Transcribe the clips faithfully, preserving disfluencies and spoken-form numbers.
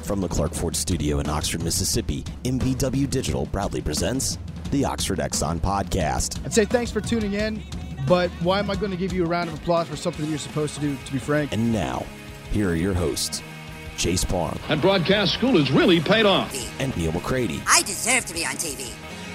From the Clark Ford Studio in Oxford, Mississippi, M B W Digital proudly presents the Oxford Exxon Podcast. I'd say thanks for tuning in, but why am I going to give you a round of applause for something that you're supposed to do, to be frank? And now, here are your hosts, Chase Parham. And broadcast school has really paid off. And Neil McCready. I deserve to be on T V.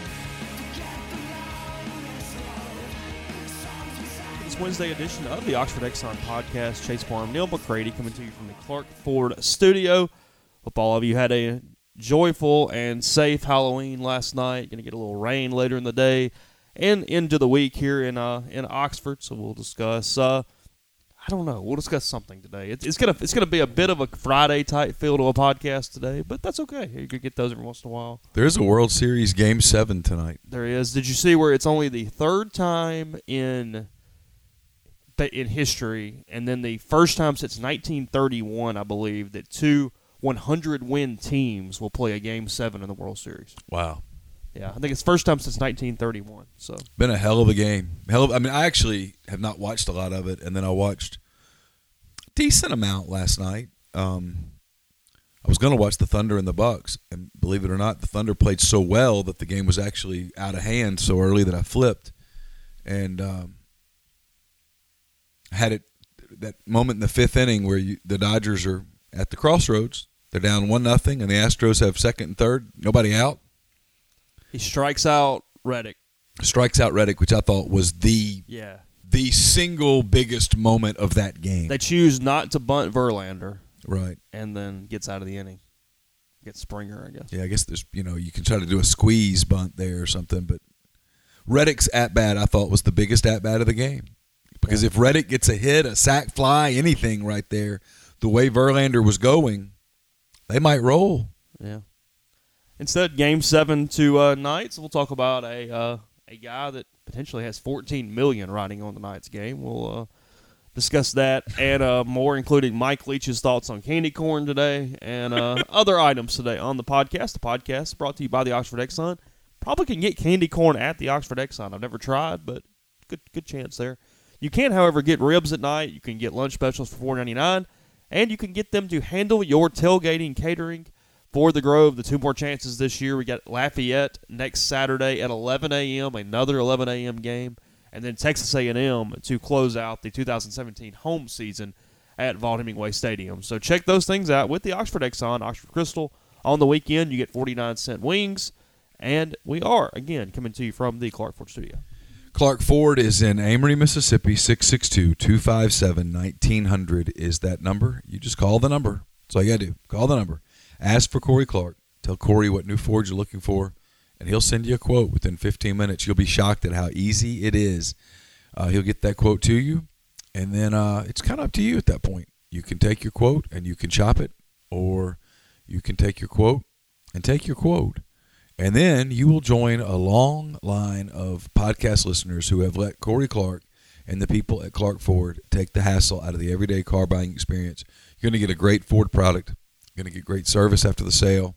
Wednesday edition of the Oxford Exxon Podcast. Chase Parham, Neil McCready coming to you from the Clark Ford Studio. Hope all of you had a joyful and safe Halloween last night. Going to get a little rain later in the day and into the week here in uh, in Oxford. So we'll discuss. Uh, I don't know. We'll discuss something today. It's, it's gonna it's gonna be a bit of a Friday type feel to a podcast today, but that's okay. You could get those every once in a while. There is a World Series Game Seven tonight. There is. Did you see where it's only the third time in in history, and then the first time since nineteen thirty-one, I believe, that two one hundred win teams will play a Game seven in the World Series. Wow. Yeah, I think it's the first time since nineteen thirty-one. So been a hell of a game. Hell of, I mean, I actually have not watched a lot of it, and then I watched a decent amount last night. Um, I was going to watch the Thunder and the Bucks, and believe it or not, the Thunder played so well that the game was actually out of hand so early that I flipped. And um, had it that moment in the fifth inning where you, the Dodgers are at the crossroads. They're down one nothing, and the Astros have second and third. Nobody out. He strikes out Reddick. Strikes out Reddick, which I thought was the yeah the single biggest moment of that game. They choose not to bunt Verlander, right, and then gets out of the inning. Gets Springer, I guess. Yeah, I guess there's you know you can try to do a squeeze bunt there or something, but Reddick's at bat I thought was the biggest at bat of the game. Because if Reddick gets a hit, a sac fly, anything right there, the way Verlander was going, they might roll. Yeah. Instead, Game Seven to uh, Knights. We'll talk about a uh, a guy that potentially has fourteen million dollars riding on the Knights game. We'll uh, discuss that and uh, more, including Mike Leach's thoughts on candy corn today and uh, other items today on the podcast. The podcast is brought to you by the Oxford Exxon. Probably can get candy corn at the Oxford Exxon. I've never tried, but good good chance there. You can, however, get ribs at night. You can get lunch specials for four ninety-nine, and you can get them to handle your tailgating catering for the Grove. The two more chances this year. We got Lafayette next Saturday at eleven a.m., another eleven a.m. game, and then Texas A and M to close out the two thousand seventeen home season at Vaught Hemingway Stadium. So check those things out with the Oxford Exxon, Oxford Crystal. On the weekend, you get forty-nine cent wings, and we are, again, coming to you from the Clark Ford Studio. Clark Ford is in Amory, Mississippi. Six six two, two five seven, one nine zero zero is that number. You just call the number. That's all you got to do. Call the number. Ask for Corey Clark. Tell Corey what new Ford you're looking for, and he'll send you a quote within fifteen minutes. You'll be shocked at how easy it is. Uh, he'll get that quote to you, and then uh, it's kind of up to you at that point. You can take your quote and you can chop it, or you can take your quote and take your quote. And then you will join a long line of podcast listeners who have let Corey Clark and the people at Clark Ford take the hassle out of the everyday car buying experience. You're going to get a great Ford product. You're going to get great service after the sale,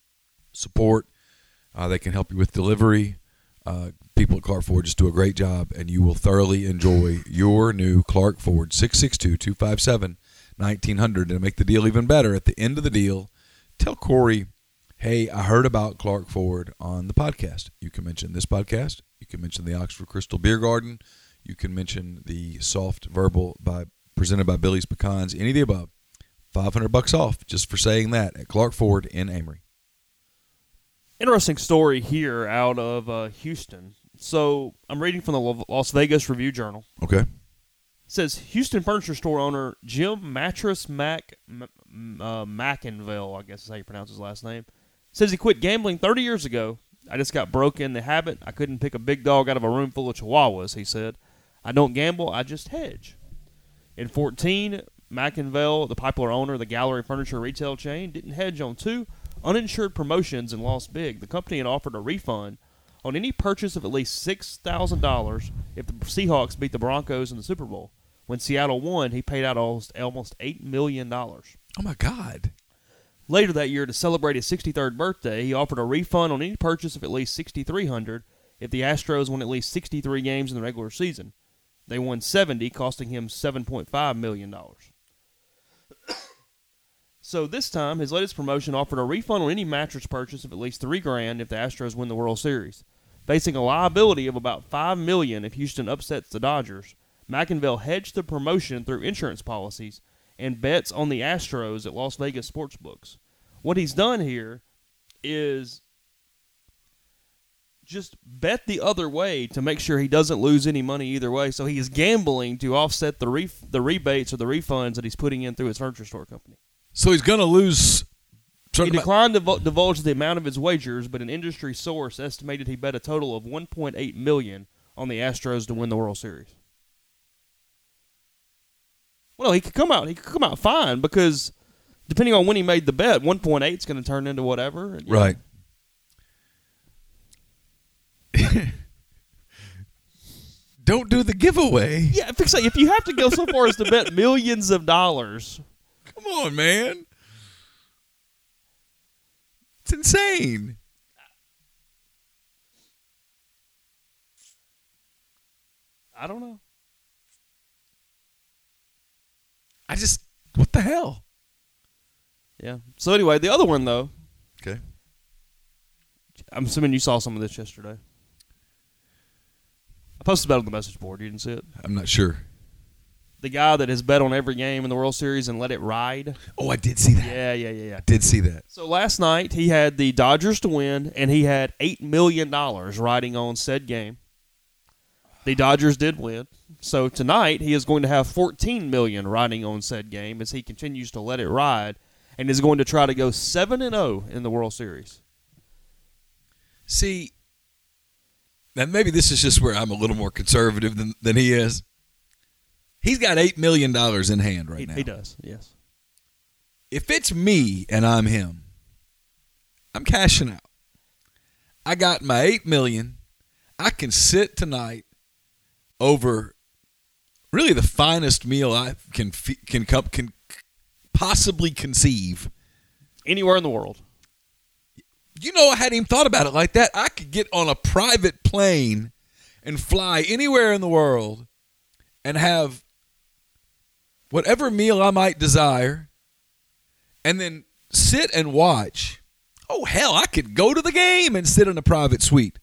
support. Uh, they can help you with delivery. Uh, people at Clark Ford just do a great job, and you will thoroughly enjoy your new Clark Ford. Six six two, two five seven, one nine zero zero. And to make the deal even better, at the end of the deal, tell Corey, hey, I heard about Clark Ford on the podcast. You can mention this podcast. You can mention the Oxford Crystal Beer Garden. You can mention the Soft Verbal by presented by Billy's Pecans. Any of the above. five hundred bucks off just for saying that at Clark Ford in Amory. Interesting story here out of uh, Houston. So I'm reading from the Las Vegas Review-Journal. Okay. It says Houston furniture store owner Jim Mattress Mac uh, Mackinville, I guess is how you pronounce his last name, says he quit gambling thirty years ago. I just got broke in the habit. I couldn't pick a big dog out of a room full of chihuahuas, he said. I don't gamble, I just hedge. In fourteen, Mackinville, the popular owner of the Gallery Furniture retail chain, didn't hedge on two uninsured promotions and lost big. The company had offered a refund on any purchase of at least six thousand dollars if the Seahawks beat the Broncos in the Super Bowl. When Seattle won, he paid out almost, almost eight million dollars. Oh, my God. Later that year, to celebrate his sixty-third birthday, he offered a refund on any purchase of at least six thousand three hundred dollars if the Astros won at least sixty-three games in the regular season. They won seventy, costing him seven point five million dollars. So this time, his latest promotion offered a refund on any mattress purchase of at least three grand if the Astros win the World Series. Facing a liability of about five million if Houston upsets the Dodgers, McIngvale hedged the promotion through insurance policies and bets on the Astros at Las Vegas sportsbooks. What he's done here is just bet the other way to make sure he doesn't lose any money either way. So he is gambling to offset the ref- the rebates or the refunds that he's putting in through his furniture store company. So he's going to lose. He declined to divul- divulge the amount of his wagers, but an industry source estimated he bet a total of one point eight million dollars on the Astros to win the World Series. Well, he could come out. He could come out fine because depending on when he made the bet, one point eight is going to turn into whatever. Right. Don't do the giveaway. Yeah, if, if you have to go so far as to bet millions of dollars. Come on, man. It's insane. I don't know. I just, what the hell? Yeah. So anyway, the other one, though. Okay. I'm assuming you saw some of this yesterday. I posted about it on the message board. You didn't see it? I'm not sure. The guy that has bet on every game in the World Series and let it ride. Oh, I did see that. Yeah, yeah, yeah, yeah. I did see that. So last night, he had the Dodgers to win, and he had eight million dollars riding on said game. The Dodgers did win. So tonight, he is going to have fourteen million dollars riding on said game as he continues to let it ride and is going to try to go seven and oh in the World Series. See, now maybe this is just where I'm a little more conservative than, than he is. He's got eight million dollars in hand right he, now. He does, yes. If it's me and I'm him, I'm cashing out. I got my eight million dollars. I can sit tonight over really the finest meal I can can can possibly conceive anywhere in the world. You know, I hadn't even thought about it like that. I could get on a private plane and fly anywhere in the world and have whatever meal I might desire and then sit and watch. Oh, hell, I could go to the game and sit in a private suite.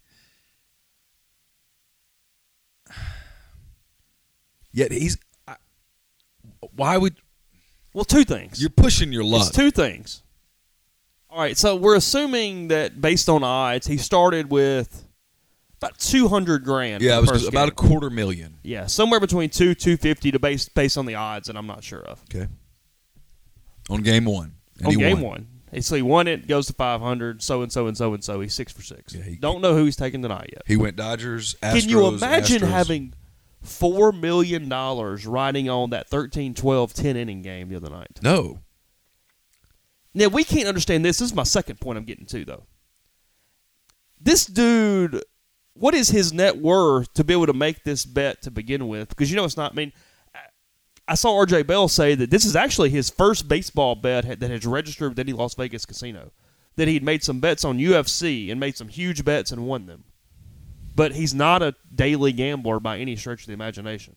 Yet he's I, why would well two things. You're pushing your luck. It's two things. All right, so we're assuming that based on odds, he started with about two hundred grand. Yeah, it was about game. a quarter million. Yeah, somewhere between two two fifty to base based on the odds that I'm not sure of. Okay. On game one. And on he game won. one. So he won it, goes to five hundred, so and so and so and so. He's six for six. Yeah, he, Don't know who he's taking tonight yet. He went Dodgers, Astros. Can you imagine Astros. having four million dollars riding on that thirteen twelve ten inning game the other night? No. Now, we can't understand this. This is my second point I'm getting to, though. This dude, what is his net worth to be able to make this bet to begin with? Because, you know, it's not, I mean, I saw R J Bell say that this is actually his first baseball bet that has registered with any Las Vegas casino, that he'd made some bets on U F C and made some huge bets and won them. But he's not a daily gambler by any stretch of the imagination.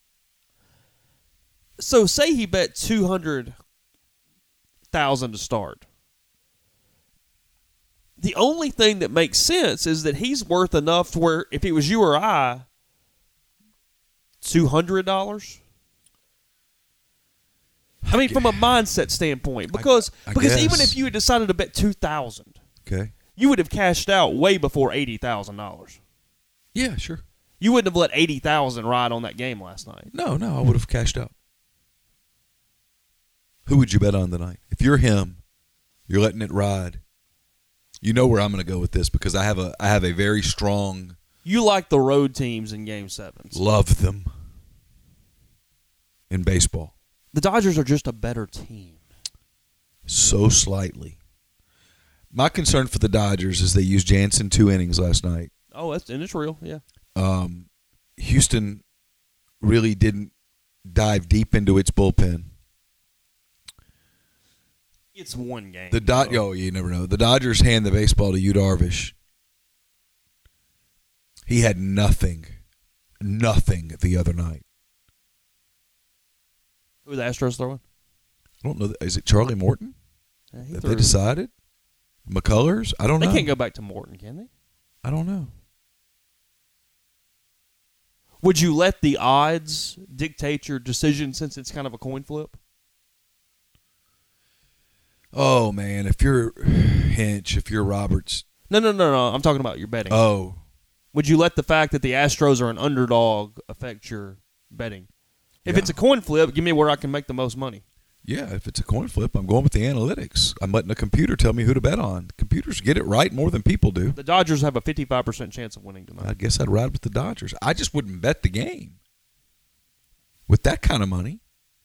So say he bet two hundred thousand dollars to start. The only thing that makes sense is that he's worth enough to where if it was you or I, two hundred dollars. I mean, from a mindset standpoint, because I, I because guess. even if you had decided to bet two thousand, okay, you would have cashed out way before eighty thousand dollars. Yeah, sure. You wouldn't have let eighty thousand ride on that game last night. No, no, I would have cashed out. Who would you bet on tonight? If you're him, you're letting it ride. You know where I'm going to go with this because I have a I have a very strong. You like the road teams in Game Sevens. Love them. In baseball. The Dodgers are just a better team. So slightly. My concern for the Dodgers is they used Jansen two innings last night. Oh, that's and it's real, yeah. Um, Houston really didn't dive deep into its bullpen. It's one game. The Dod- oh, you never know. The Dodgers hand the baseball to Yu Darvish. He had nothing, nothing the other night. Who were the Astros throwing? I don't know. Is it Charlie Morton? Yeah, he Have threw- they decided? McCullers? I don't They know. can't go back to Morton, can they? I don't know. Would you let the odds dictate your decision since it's kind of a coin flip? Oh, man. If you're Hinch, if you're Roberts. No, no, no, no. I'm talking about your betting. Oh. Would you let the fact that the Astros are an underdog affect your betting? If Yeah. it's a coin flip, give me where I can make the most money. Yeah, if it's a coin flip, I'm going with the analytics. I'm letting the computer tell me who to bet on. Computers get it right more than people do. The Dodgers have a fifty-five percent chance of winning tonight. I guess I'd ride with the Dodgers. I just wouldn't bet the game with that kind of money.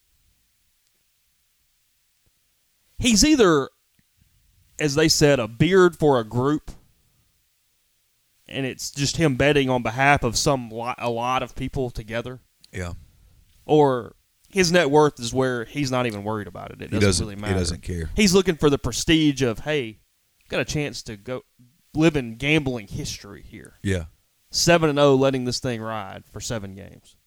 He's either, as they said, a beard for a group, and it's just him betting on behalf of some lot, a lot of people together, Yeah. or his net worth is where he's not even worried about it. It He doesn't, doesn't, really matter. he doesn't care. He's looking for the prestige of, hey, got a chance to go live in gambling history here. Yeah. seven and oh letting this thing ride for seven games.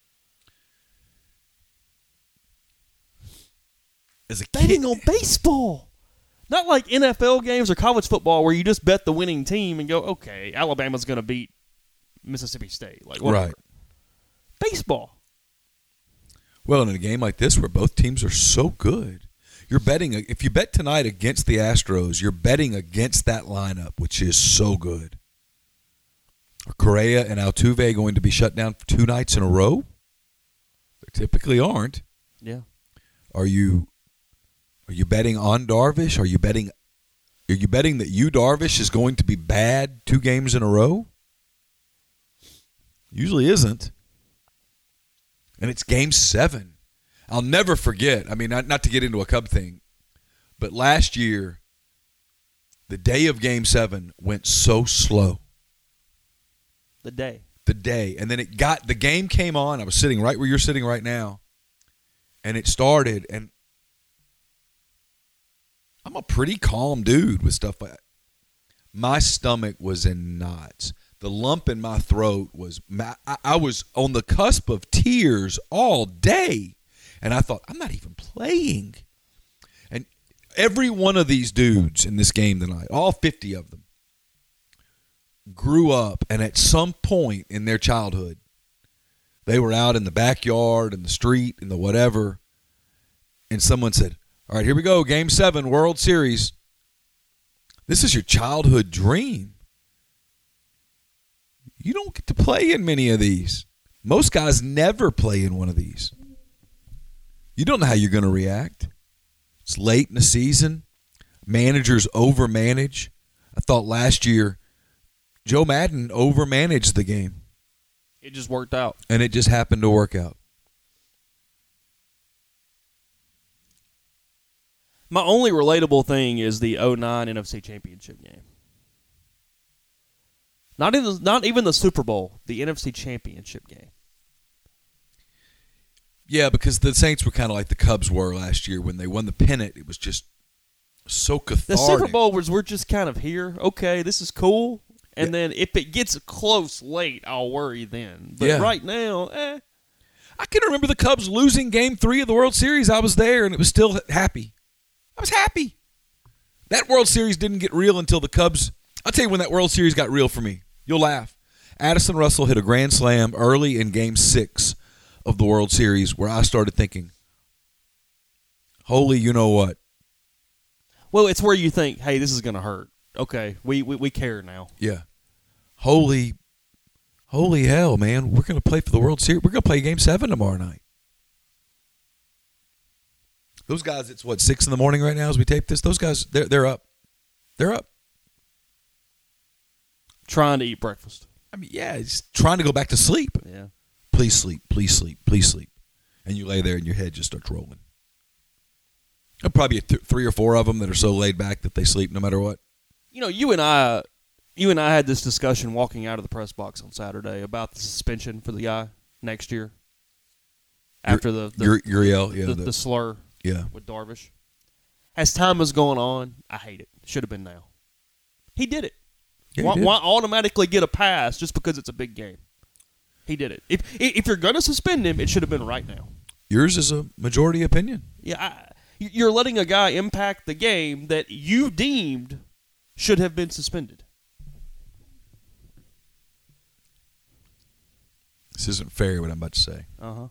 As a Betting kid, on baseball. Not like N F L games or college football where you just bet the winning team and go, okay, Alabama's going to beat Mississippi State. Like whatever. Right. Baseball. Well, in a game like this where both teams are so good, you're betting. If you bet tonight against the Astros, you're betting against that lineup, which is so good. Are Correa and Altuve going to be shut down for two nights in a row? They typically aren't. Yeah. Are you? Are you betting on Darvish? Are you betting? Are you betting that Yu Darvish is going to be bad two games in a row? Usually isn't. And it's game seven. I'll never forget. I mean, not, not to get into a Cub thing, but last year, the day of game seven went so slow. The day. The day. And then it got, the game came on. I was sitting right where you're sitting right now. And it started. And I'm a pretty calm dude with stuff like that. My stomach was in knots. The lump in my throat was, I was on the cusp of tears all day. And I thought, I'm not even playing. And every one of these dudes in this game tonight, all fifty of them, grew up. And at some point in their childhood, they were out in the backyard, in the street, in the whatever. And someone said, all right, here we go, Game seven, World Series. This is your childhood dream. You don't get to play in many of these. Most guys never play in one of these. You don't know how you're going to react. It's late in the season. Managers overmanage. I thought last year Joe Madden overmanaged the game. It just worked out. And it just happened to work out. My only relatable thing is the oh nine N F C Championship game. Not even, not even the Super Bowl, the N F C Championship game. Yeah, because the Saints were kind of like the Cubs were last year when they won the pennant. It was just so cathartic. The Super Bowl was we're just kind of here. Okay, this is cool. And Yeah. then if it gets close late, I'll worry then. But Yeah. right now, eh. I can remember the Cubs losing Game Three of the World Series. I was there, and it was still happy. I was happy. That World Series didn't get real until the Cubs. I'll tell you when that World Series got real for me. You'll laugh. Addison Russell hit a grand slam early in Game Six of the World Series, where I started thinking, "Holy, you know what?" Well, it's where you think, hey, this is going to hurt. Okay, we, we we care now. Yeah. Holy, holy hell, man! We're going to play for the World Series. We're going to play Game Seven tomorrow night. Those guys, it's what, six in the morning right now as we tape this? Those guys, they're, they're up. They're up. Trying to eat breakfast. I mean, yeah, it's trying to go back to sleep. Yeah. Please sleep, please sleep, please sleep. And you lay there and your head just starts rolling. There'll probably be th- three or four of them that are so laid back that they sleep no matter what. You know, you and I, you and I had this discussion walking out of the press box on Saturday about the suspension for the guy next year. After the the, Ur- Uriel, yeah, the, the- the slur yeah. with Darvish. As time was going on, I hate it. Should have been now. He did it. Yeah, he why, did. why automatically get a pass just because it's a big game? He did it. If if you're going to suspend him, it should have been right now. Yours is a majority opinion. Yeah, I, You're letting a guy impact the game that you deemed should have been suspended. This isn't fair, what I'm about to say. Uh-huh.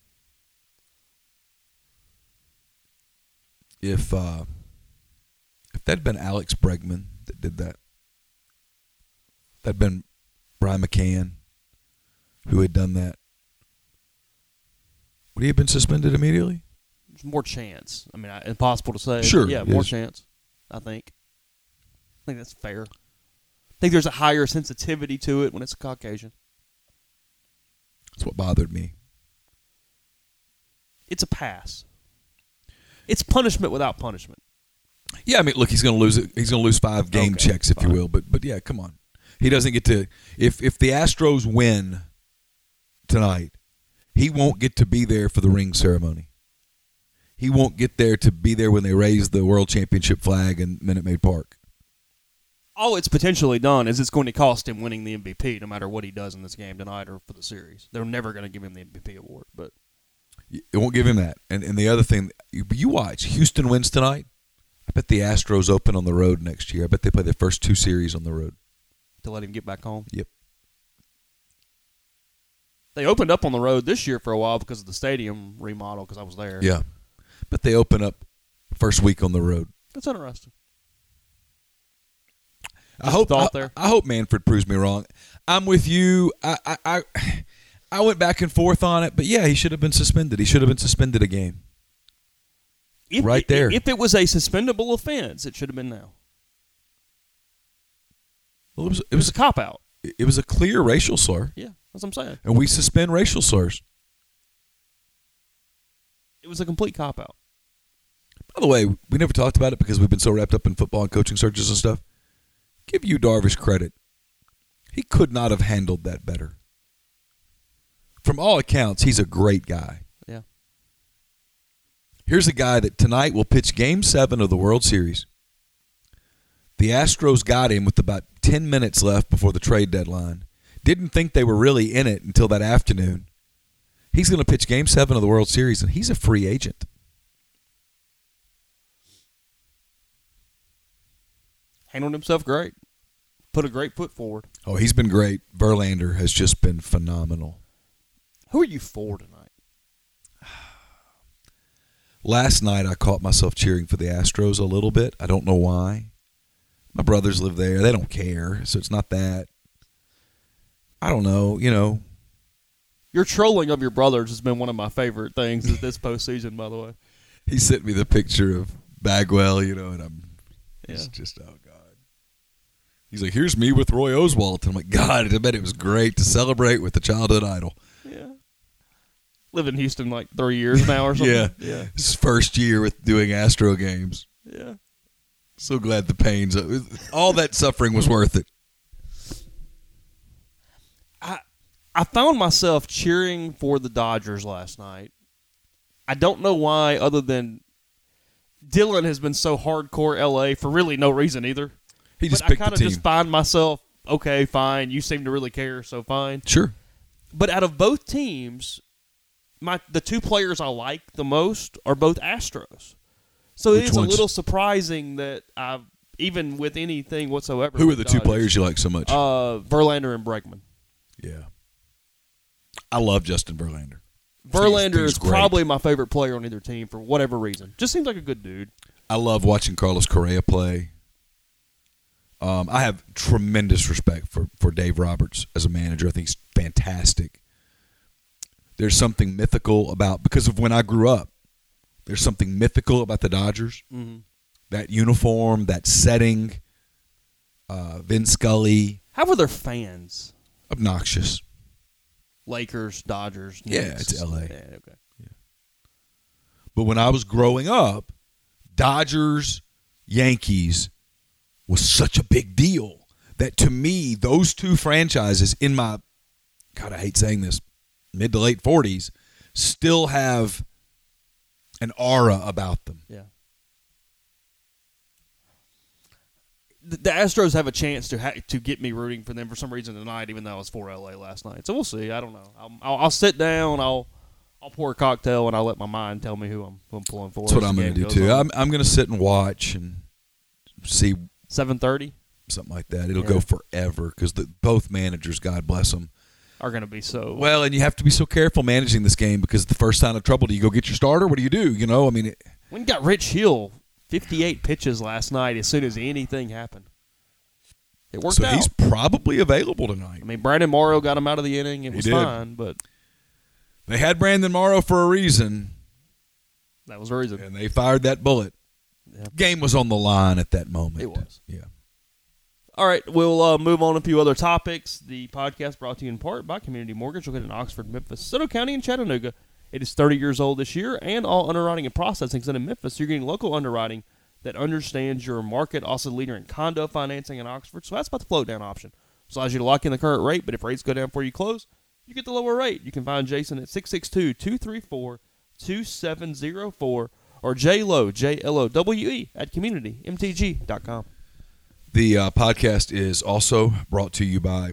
If uh, if that'd been Alex Bregman that did that, that'd been Brian McCann who had done that, would he have been suspended immediately? There's more chance. I mean, I, impossible to say. Sure, Yeah, it more is. chance, I think. I think that's fair. I think there's a higher sensitivity to it when it's a Caucasian. That's what bothered me. It's a pass. It's punishment without punishment. Yeah, I mean, look, he's going to lose it. He's going to lose five game Okay, checks, if fine. you will. But but yeah, come on. He doesn't get to. If if the Astros win tonight, he won't get to be there for the ring ceremony. He won't get there to be there when they raise the World Championship flag in Minute Maid Park. All it's potentially done is it's going to cost him winning the M V P no matter what he does in this game tonight or for the series. They're never going to give him the M V P award. But It won't give him that. And and the other thing, you, you watch, Houston wins tonight. I bet the Astros open on the road next year. I bet they play their first two series on the road. to let him get back home. Yep. They opened up on the road this year for a while because of the stadium remodel because I was there. Yeah. But they open up first week on the road. That's interesting. I hope thought I, there. I hope Manfred proves me wrong. I'm with you. I, I I I went back and forth on it, but yeah, he should have been suspended. He should have been suspended a game. If, Right there. If it was a suspendable offense, it should have been now. Well, it was It it was was a cop-out. it was a clear racial slur, Yeah, that's what I'm saying. and we suspend racial slurs. It was a complete cop-out. By the way, we never talked about it because we've been so wrapped up in football and coaching searches and stuff. Give you Darvish credit. He could not have handled that better. From all accounts, he's a great guy. Yeah. Here's a guy that tonight will pitch Game seven of the World Series. The Astros got him with about ten minutes left before the trade deadline. Didn't think they were really in it until that afternoon. He's going to pitch Game seven of the World Series, and he's a free agent. Handled himself great. Put a great foot forward. Oh, he's been great. Verlander has just been phenomenal. Who are you for tonight? Last night, I caught myself cheering for the Astros a little bit. I don't know why. My brothers live there. They don't care, so it's not that. I don't know. You know, Your trolling of your brothers has been one of my favorite things this postseason, by the way. he sent me the picture of Bagwell, you know, and I'm it's Yeah. just, oh, God. He's like, here's me with Roy Oswalt. And I'm like, God, I bet it was great to celebrate with the childhood idol. Yeah. Lived in Houston like three years now or something. Yeah. Yeah. His first year with doing Astro games. Yeah. So glad the pains, all that suffering was worth it. I I found myself cheering for the Dodgers last night. I don't know why, other than Dylan has been so hardcore L A for really no reason either. He just but picked I the kind of team. just find myself, okay, fine. You seem to really care, so fine. Sure. But out of both teams, my the two players I like the most are both Astros. So Which it is ones? a little surprising that I, even with anything whatsoever. Who are with the two Dodgers, players you like so much? Uh, Verlander and Bregman. yeah. I love Justin Verlander. Verlander He's is great. probably my favorite player on either team for whatever reason. Just seems like a good dude. I love watching Carlos Correa play. Um, I have tremendous respect for, for Dave Roberts as a manager. I think he's fantastic. There's something mythical about, because of when I grew up, there's something mythical about the Dodgers. Mm-hmm. That uniform, that setting, uh, Vin Scully, How were their fans? obnoxious. Lakers, Dodgers, Yeah, Knicks. it's L A. Yeah, okay. But when I was growing up, Dodgers, Yankees was such a big deal that to me, those two franchises in my, God, I hate saying this, mid to late forties, still have an aura about them. Yeah. The, the Astros have a chance to ha- to get me rooting for them for some reason tonight, even though I was for L A last night. So we'll see. I don't know. I'll, I'll, I'll sit down. I'll I'll pour a cocktail and I'll let my mind tell me who I'm, who I'm pulling for. That's what I'm going to do too. On. I'm I'm going to sit and watch and see seven thirty, something like that. It'll yeah. go forever because both managers, God bless them, are going to be so well. And you have to be so careful managing this game because the first sign of trouble, do you go get your starter? What do you do? You know, I mean, it, when you got Rich Hill, fifty-eight pitches last night. As soon as anything happened, it worked so out. So he's probably available tonight. I mean, Brandon Morrow got him out of the inning. It was he did. fine, but they had Brandon Morrow for a reason. That was the reason, and they fired that bullet. Yeah. Game was on the line at that moment. It was. Yeah. All right, we'll uh, move on to a few other topics. The podcast brought to you in part by Community Mortgage, located in Oxford, Memphis, Soto County, and Chattanooga. It is thirty years old this year, and all underwriting and processing is in Memphis. So you're getting local underwriting that understands your market. Also, leader in condo financing in Oxford. So that's about the float down option. It allows you to lock in the current rate, but if rates go down before you close, you get the lower rate. You can find Jason at six six two, two three four, two seven zero four or J L O, J L O W E, at community m t g dot com. The uh, podcast is also brought to you by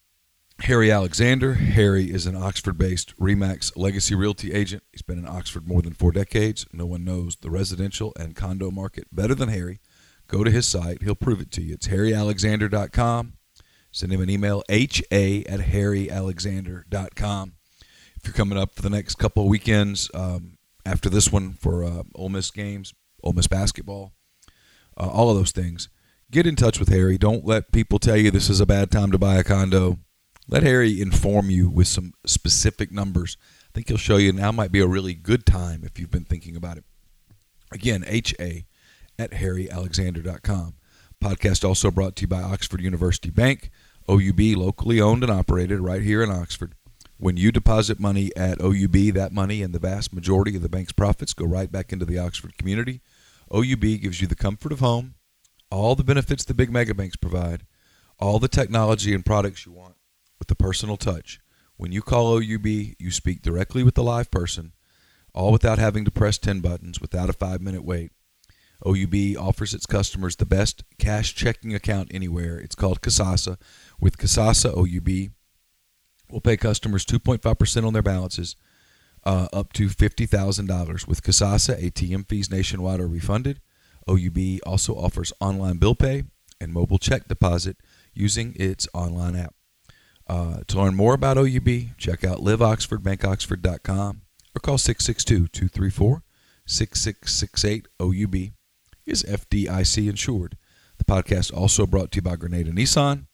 Harry Alexander. Harry is an Oxford-based RE/MAX legacy realty agent. He's been in Oxford more than four decades. No one knows the residential and condo market better than Harry. Go to his site. He'll prove it to you. It's harry alexander dot com. Send him an email, h a at harry alexander dot com. If you're coming up for the next couple of weekends um, after this one for uh, Ole Miss games, Ole Miss basketball, uh, all of those things, get in touch with Harry. Don't let people tell you this is a bad time to buy a condo. Let Harry inform you with some specific numbers. I think he'll show you now might be a really good time if you've been thinking about it. Again, H A at harry alexander dot com. Podcast also brought to you by Oxford University Bank, O U B, locally owned and operated right here in Oxford. When you deposit money at O U B, that money and the vast majority of the bank's profits go right back into the Oxford community. O U B gives you the comfort of home, all the benefits the big mega banks provide, all the technology and products you want with the personal touch. When you call O U B, you speak directly with the live person, all without having to press ten buttons, without a five-minute wait. O U B offers its customers the best cash checking account anywhere. It's called Kasasa. With Kasasa, O U B will pay customers two point five percent on their balances uh, up to fifty thousand dollars. With Kasasa, A T M fees nationwide are refunded. O U B also offers online bill pay and mobile check deposit using its online app. Uh, to learn more about O U B, check out live oxford bank oxford dot com or call six six two, two three four, six six six eight. O U B is F D I C insured. The podcast also brought to you by Grenada Nissan.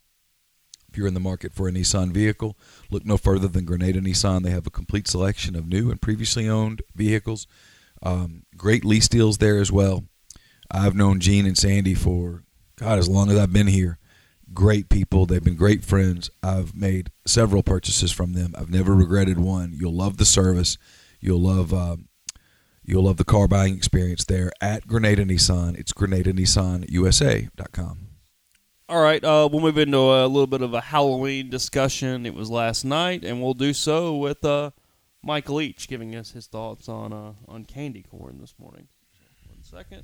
If you're in the market for a Nissan vehicle, look no further than Grenada Nissan. They have a complete selection of new and previously owned vehicles. Um, great lease deals there as well. I've known Gene and Sandy for, God, as long as I've been here. Great people. They've been great friends. I've made several purchases from them. I've never regretted one. You'll love the service. You'll love um, you'll love the car buying experience there at Grenada Nissan. It's grenada nissan u s a dot com. All right, uh, we'll move into a little bit of a Halloween discussion. It was last night, and we'll do so with uh, Mike Leach giving us his thoughts on uh, on candy corn this morning. So, one second.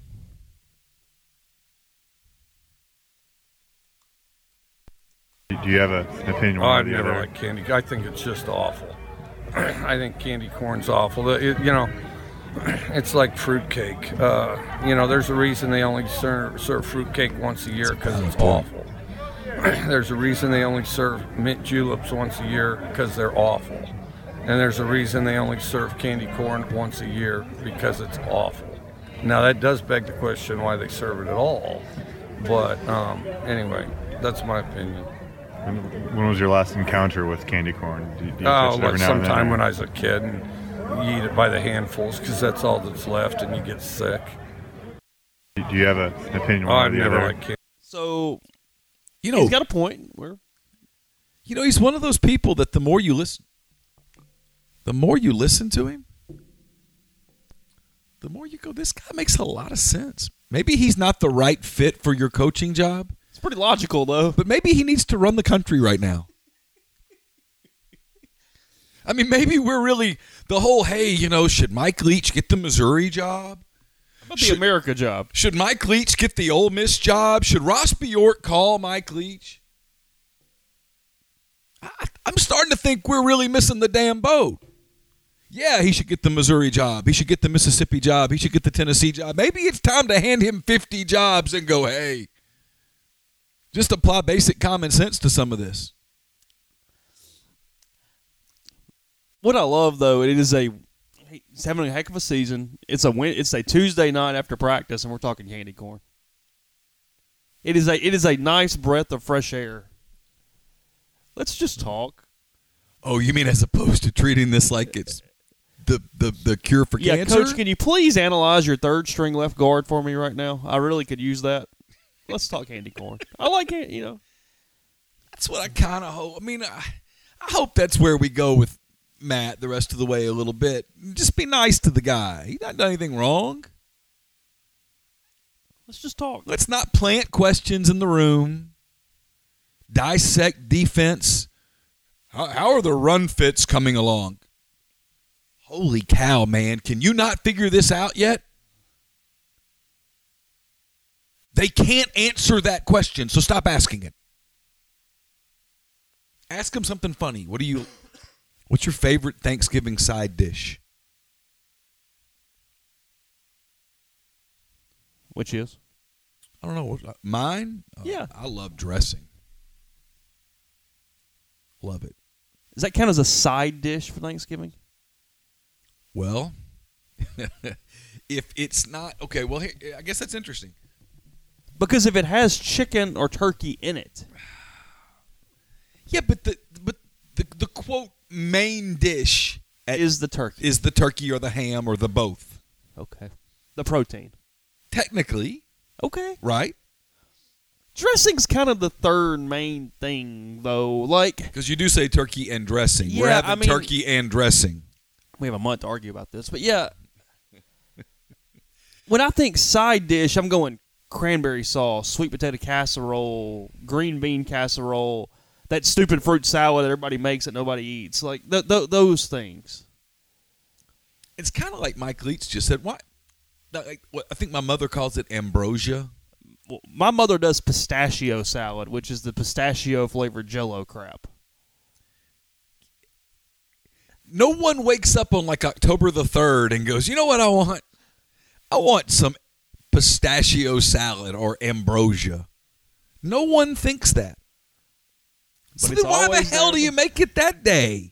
Do you have a, an opinion? Oh, One I've or the never other? liked candy. I think it's just awful. I think candy corn's awful. It, you know, it's like fruitcake. Uh, you know, there's a reason they only serve, serve fruitcake once a year because it's awful. There's a reason they only serve mint juleps once a year because they're awful. And there's a reason they only serve candy corn once a year because it's awful. Now, that does beg the question why they serve it at all. But um, anyway, that's my opinion. When, when was your last encounter with candy corn? Do, do you Oh, catch it like every now and then, sometime or- when I was a kid, and you eat it by the handfuls because that's all that's left, and you get sick. Do you have a, an opinion? Oh, One or I've the never other? liked candy. So You know, he's got a point. We're you know, he's one of those people that the more you listen, the more you listen to him, the more you go, this guy makes a lot of sense. Maybe he's not the right fit for your coaching job, it's pretty logical though. but maybe he needs to run the country right now. I mean, maybe we're really the whole, hey, you know, should Mike Leach get the Missouri job? How about the Should- America job? Should Mike Leach get the Ole Miss job? Should Ross Bjork call Mike Leach? I, I'm starting to think we're really missing the damn boat. Yeah, he should get the Missouri job. He should get the Mississippi job. He should get the Tennessee job. Maybe it's time to hand him fifty jobs and go, hey, just apply basic common sense to some of this. What I love, though, it is a he's having a heck of a season. It's a win, It's a Tuesday night after practice, and we're talking candy corn. It is a it is a nice breath of fresh air. Let's just talk. Oh, you mean as opposed to treating this like it's the the, the cure for yeah, cancer? Coach, can you please analyze your third string left guard for me right now? I really could use that. Let's talk candy corn. I like it, you know. That's what I kind of hope. I mean, I, I hope that's where we go with Matt the rest of the way a little bit. Just be nice to the guy. He's not done anything wrong. Let's just talk. Let's not plant questions in the room. Dissect defense. How, how are the run fits coming along? Holy cow, man. Can you not figure this out yet? They can't answer that question, so stop asking it. Ask them something funny. What do you what's your favorite Thanksgiving side dish? Which is? I don't know. Mine? Oh, Yeah. I love dressing. Love it. Does that count as a side dish for Thanksgiving? Well, if it's not okay, well, here, I guess that's interesting. Because if it has chicken or turkey in it, Yeah, but the but the the quote main dish at, is the turkey. is the turkey or the ham or the both. Okay. The protein. Technically, Okay. right? Dressing's kind of the third main thing, though. Like, Because you do say turkey and dressing. We're Yeah, having I mean- turkey and dressing. we have a month to argue about this, but yeah. When I think side dish, I'm going cranberry sauce, sweet potato casserole, green bean casserole, that stupid fruit salad that everybody makes that nobody eats. Like, th- th- those things. It's kind of like Mike Leach just said. What? Like, what? I think my mother calls it ambrosia. Well, my mother does pistachio salad, which is the pistachio-flavored Jell-O crap. No one wakes up on like October the third and goes, you know what I want? I want some pistachio salad or ambrosia. No one thinks that. But So it's then why the always hell there. do you make it that day?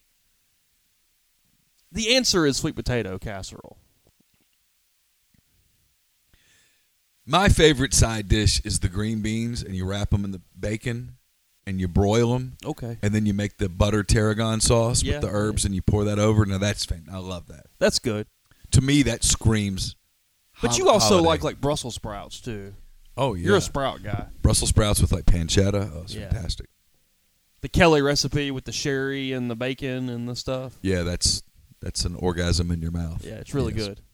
The answer is sweet potato casserole. My favorite side dish is the green beans, and you wrap them in the bacon, and you broil them, Okay. and then you make the butter tarragon sauce Yeah. with the herbs, and you pour that over. Now that's fan. I love that. That's good. To me, that screams. But hol- you also holiday. like like Brussels sprouts, too. Oh yeah, You're a sprout guy. Brussels sprouts with like pancetta. Oh, it's Yeah. fantastic. The Kelly recipe with the sherry and the bacon and the stuff. Yeah, that's that's an orgasm in your mouth. Yeah, it's really Yes. good.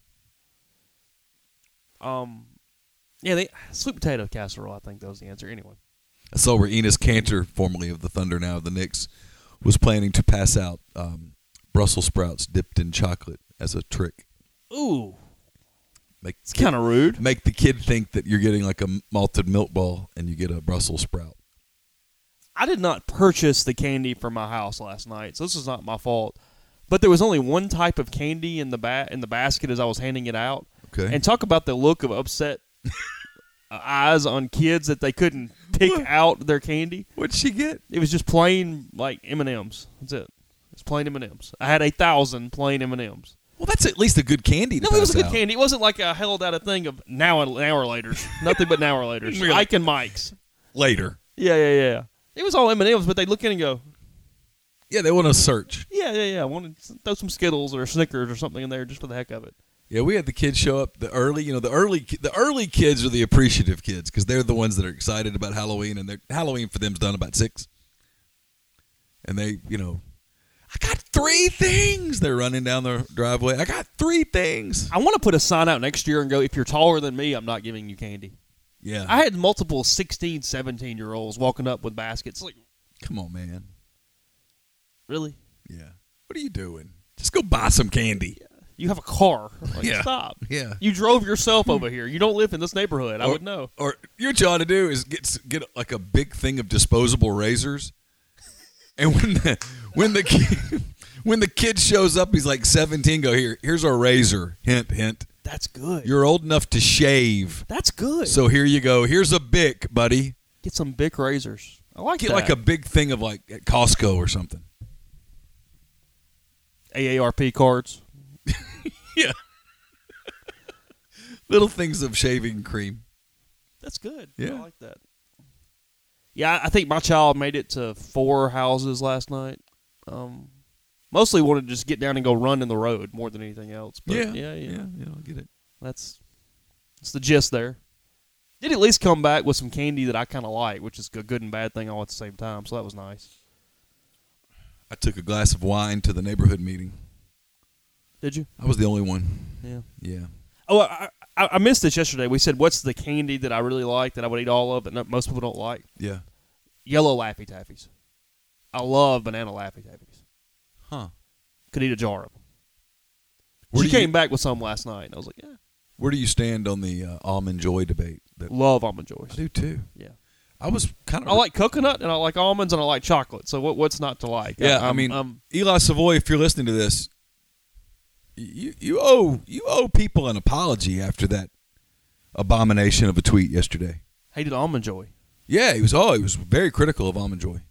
Um, yeah, they, sweet potato casserole, I think that was the answer. Anyway. I saw where Enos Cantor, formerly of the Thunder, now of the Knicks, was planning to pass out um, Brussels sprouts dipped in chocolate as a trick. Ooh, Make it's kind of rude. make the kid think that you're getting like a malted milk ball and you get a Brussels sprout. I did not purchase the candy for my house last night, so this is not my fault. But there was only one type of candy in the ba- in the basket as I was handing it out. Okay. And talk about the look of upset uh, eyes on kids that they couldn't pick out their candy. What'd she get? It was just plain like M and M's. That's it. It's plain M and M's. I had a thousand plain M and M's. Well, that's at least a good candy to No, it was a pass good out. candy. It wasn't like I held out a thing of now and now or later. Nothing but now or later. Really? Ike and Mike's. Later. Yeah, yeah, yeah. It was all M and M's, but they look in and go, Yeah, they want to search. yeah, yeah, yeah. I wanted to throw some Skittles or Snickers or something in there just for the heck of it. Yeah, we had the kids show up the early. You know, the early the early kids are the appreciative kids because they're the ones that are excited about Halloween, and they're, Halloween for them's done about six. And they, you know, I got three things. They're running down the driveway. I got three things. I want to put a sign out next year and go, if you're taller than me, I'm not giving you candy. Yeah, I had multiple sixteen, seventeen-year-olds walking up with baskets. Like, come on, man. really? Yeah, what are you doing? Just go buy some candy. You have a car. Like, Yeah. stop. Yeah. You drove yourself over here. You don't live in this neighborhood. I Or- would know. Or what you ought to do is get get like a big thing of disposable razors, and when the when the kid, When the kid shows up, he's like seventeen. Go here. Here's our razor. Hint, hint. That's good. You're old enough to shave. That's good. So here you go. Here's a Bic, buddy. Get some Bic razors. I like Get that. like a big thing of like at Costco or something. A A R P cards. Yeah. Little things of shaving cream. That's good. Yeah. I like that. Yeah, I think my child made it to four houses last night. Um, mostly wanted to just get down and go run in the road more than anything else. But Yeah. yeah, yeah, Yeah, yeah, I get it. That's that's the gist there. Did at least come back with some candy that I kind of like, which is a good and bad thing all at the same time. So that was nice. I took a glass of wine to the neighborhood meeting. Did you? I was the only one. Yeah. Yeah. Oh, I, I, I missed this yesterday. We said, what's the candy that I really like that I would eat all of, but not, most people don't like? Yeah. Yellow Laffy Taffies. I love banana Laffy Taffies. Huh. Could eat a jar of them. Where she do you- came back with some last night, and I was like, yeah. Where do you stand on the uh, almond joy debate? That Love almond joys. I do too. Yeah. I was kind of. I like coconut, and I like almonds, and I like chocolate. So what, what's not to like? Yeah, I, I I'm- mean, I'm- Eli Savoy, if you're listening to this, you you owe you owe people an apology after that abomination of a tweet yesterday. hated almond joy. Yeah, he was. Oh, he was very critical of almond joy.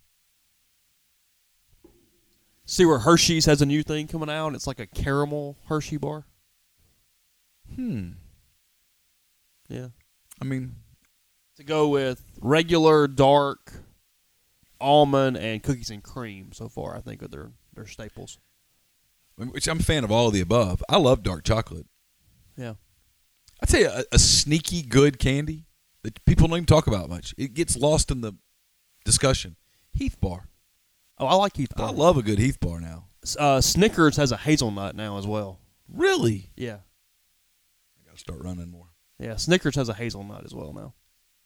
See where Hershey's has a new thing coming out, and it's like a caramel Hershey bar. Hmm. Yeah. I mean, To go with regular, dark, almond, and cookies and cream so far, I think, are their, their staples. which I'm a fan of all of the above. I love dark chocolate. Yeah. I tell you, a, a sneaky good candy that people don't even talk about much. It gets lost in the discussion. Heath Bar. Oh, I like Heath Bar. I love a good Heath Bar now. Uh, Snickers has a hazelnut now as well. Really? Yeah. I got to start running more. Yeah, Snickers has a hazelnut as well now.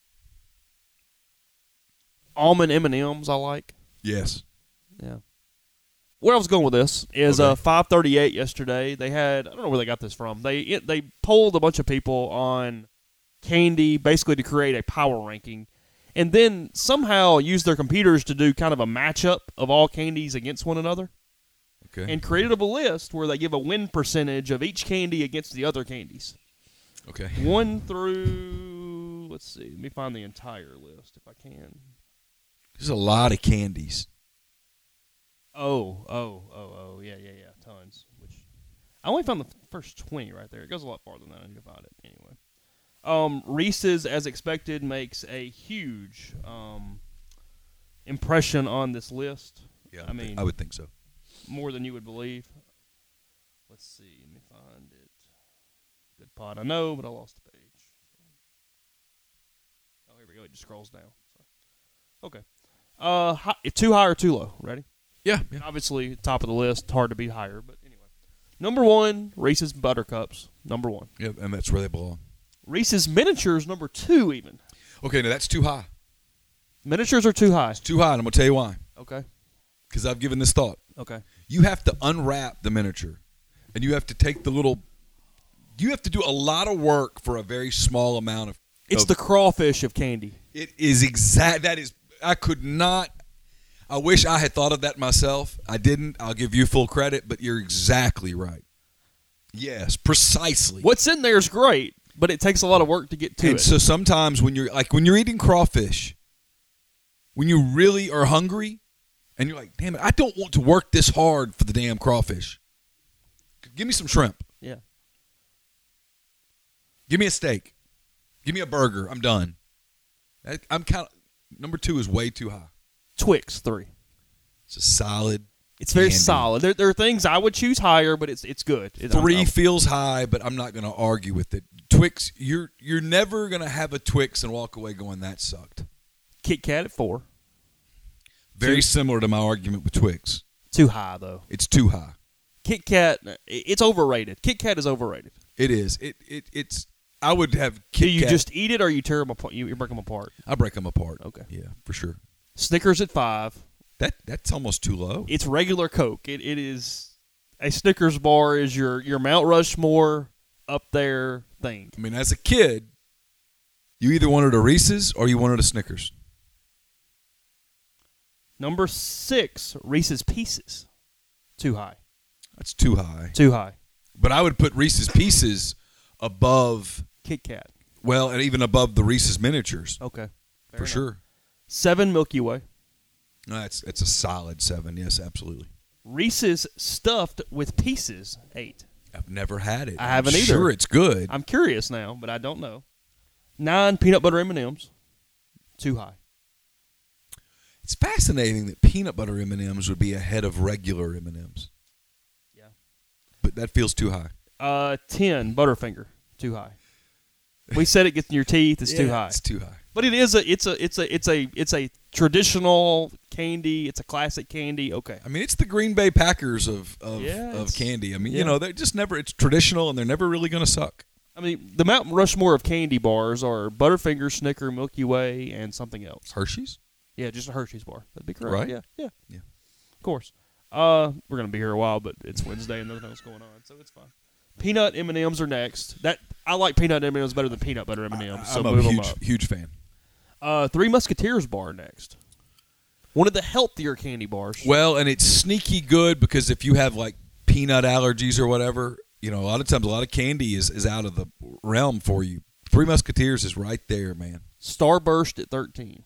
Almond M and M's I like. Yes. Yeah. Where I was going with this is Okay. uh, five thirty-eight yesterday. They had, I don't know where they got this from. They it, they polled a bunch of people on candy basically to create a power ranking, and then somehow used their computers to do kind of a matchup of all candies against one another, Okay. and created a list where they give a win percentage of each candy against the other candies. okay. One through, let's see, let me find the entire list if I can. There's a lot of candies. Oh, oh, oh, oh, yeah, yeah, yeah, tons. Which I only found the first twenty right there. It goes a lot farther than that. I need to find it anyway. Um, Reese's, as expected, makes a huge um, impression on this list. Yeah, I mean, I would think so. more than you would believe. Let's see. Let me find it. Good pod. I know, but I lost the page. Oh, here we go. It just scrolls down. So. Okay. Uh, hi, too high or too low? Ready? Yeah. yeah. Obviously, top of the list. Hard to be higher, but anyway. Number one, Reese's Buttercups. Number one. Yeah, and that's where they belong. Reese's Miniatures. Number two, even. Okay, now that's too high. Miniatures are too high. It's too high, and I'm going to tell you why. Okay. Because I've given this thought. Okay. You have to unwrap the miniature, and you have to take the little. You have to do a lot of work for a very small amount of. It's of, the crawfish of candy. It is exact. That is. I could not. I wish I had thought of that myself. I didn't. I'll give you full credit, but you're exactly right. Yes, precisely. What's in there is great, but it takes a lot of work to get to And it. so sometimes when you're like when you're eating crawfish, when you really are hungry, and you're like, damn it, I don't want to work this hard for the damn crawfish. Give me some shrimp. Yeah. Give me a steak. Give me a burger. I'm done. I, I'm kind of number two is way too high. Twix, three. It's a solid. It's very candy. solid. There, there are things I would choose higher, but it's it's good. It, Three I'm- I'm- feels high, but I'm not going to argue with it. Twix, you're you're never going to have a Twix and walk away going that sucked. Kit Kat at four. Very Two. similar to my argument with Twix. Too high, though. It's too high. Kit Kat, it's overrated. Kit Kat is overrated. It is. It it it's. I would have Kit Do you Kat- just eat it or you tear them apart? You, you break them apart. I break them apart. Okay. Yeah, for sure. Snickers at five. That that's almost too low. It's regular Coke. It it is a Snickers bar is your your Mount Rushmore up there thing. I mean, as a kid, you either wanted a Reese's or you wanted a Snickers. Number six, Reese's Pieces. Too high. That's too high. Too high. But I would put Reese's Pieces above, Kit Kat. well, and even above the Reese's Miniatures. Okay. Fair for enough. sure. Seven Milky Way. No, it's, it's a solid seven. Yes, absolutely. Reese's Stuffed with Pieces. Eight. I've never had it. I haven't I'm either. Sure, it's good. I'm curious now, but I don't know. Nine Peanut Butter M and M's. Too high. It's fascinating that peanut butter M and M's would be ahead of regular M and M's. Yeah. But that feels too high. Uh, ten Butterfinger. Too high. We said it gets in your teeth. It's too Yeah, high. It's too high. But it is a. It's a. It's a. It's a. It's a traditional candy. It's a classic candy. Okay. I mean, it's the Green Bay Packers of of, Yeah, of it's- candy. I mean, yeah. you know, they're just never. It's traditional, and they're never really going to suck. I mean, the Mount Rushmore of candy bars are Butterfinger, Snicker, Milky Way, and something else. Hershey's. Yeah, just a Hershey's bar. That'd be correct. Right? Yeah. Yeah. Yeah. Of course. Uh, we're gonna be here a while, but it's Wednesday and nothing else going on, so it's fine. Peanut M and M's are next. That I like peanut M and M's better than peanut butter M and M's. So I'm a move them huge up. huge fan. Uh, Three Musketeers bar next. One of the healthier candy bars. Well, and it's sneaky good because if you have like peanut allergies or whatever, you know, a lot of times a lot of candy is, is out of the realm for you. Three Musketeers is right there, man. Starburst at thirteen.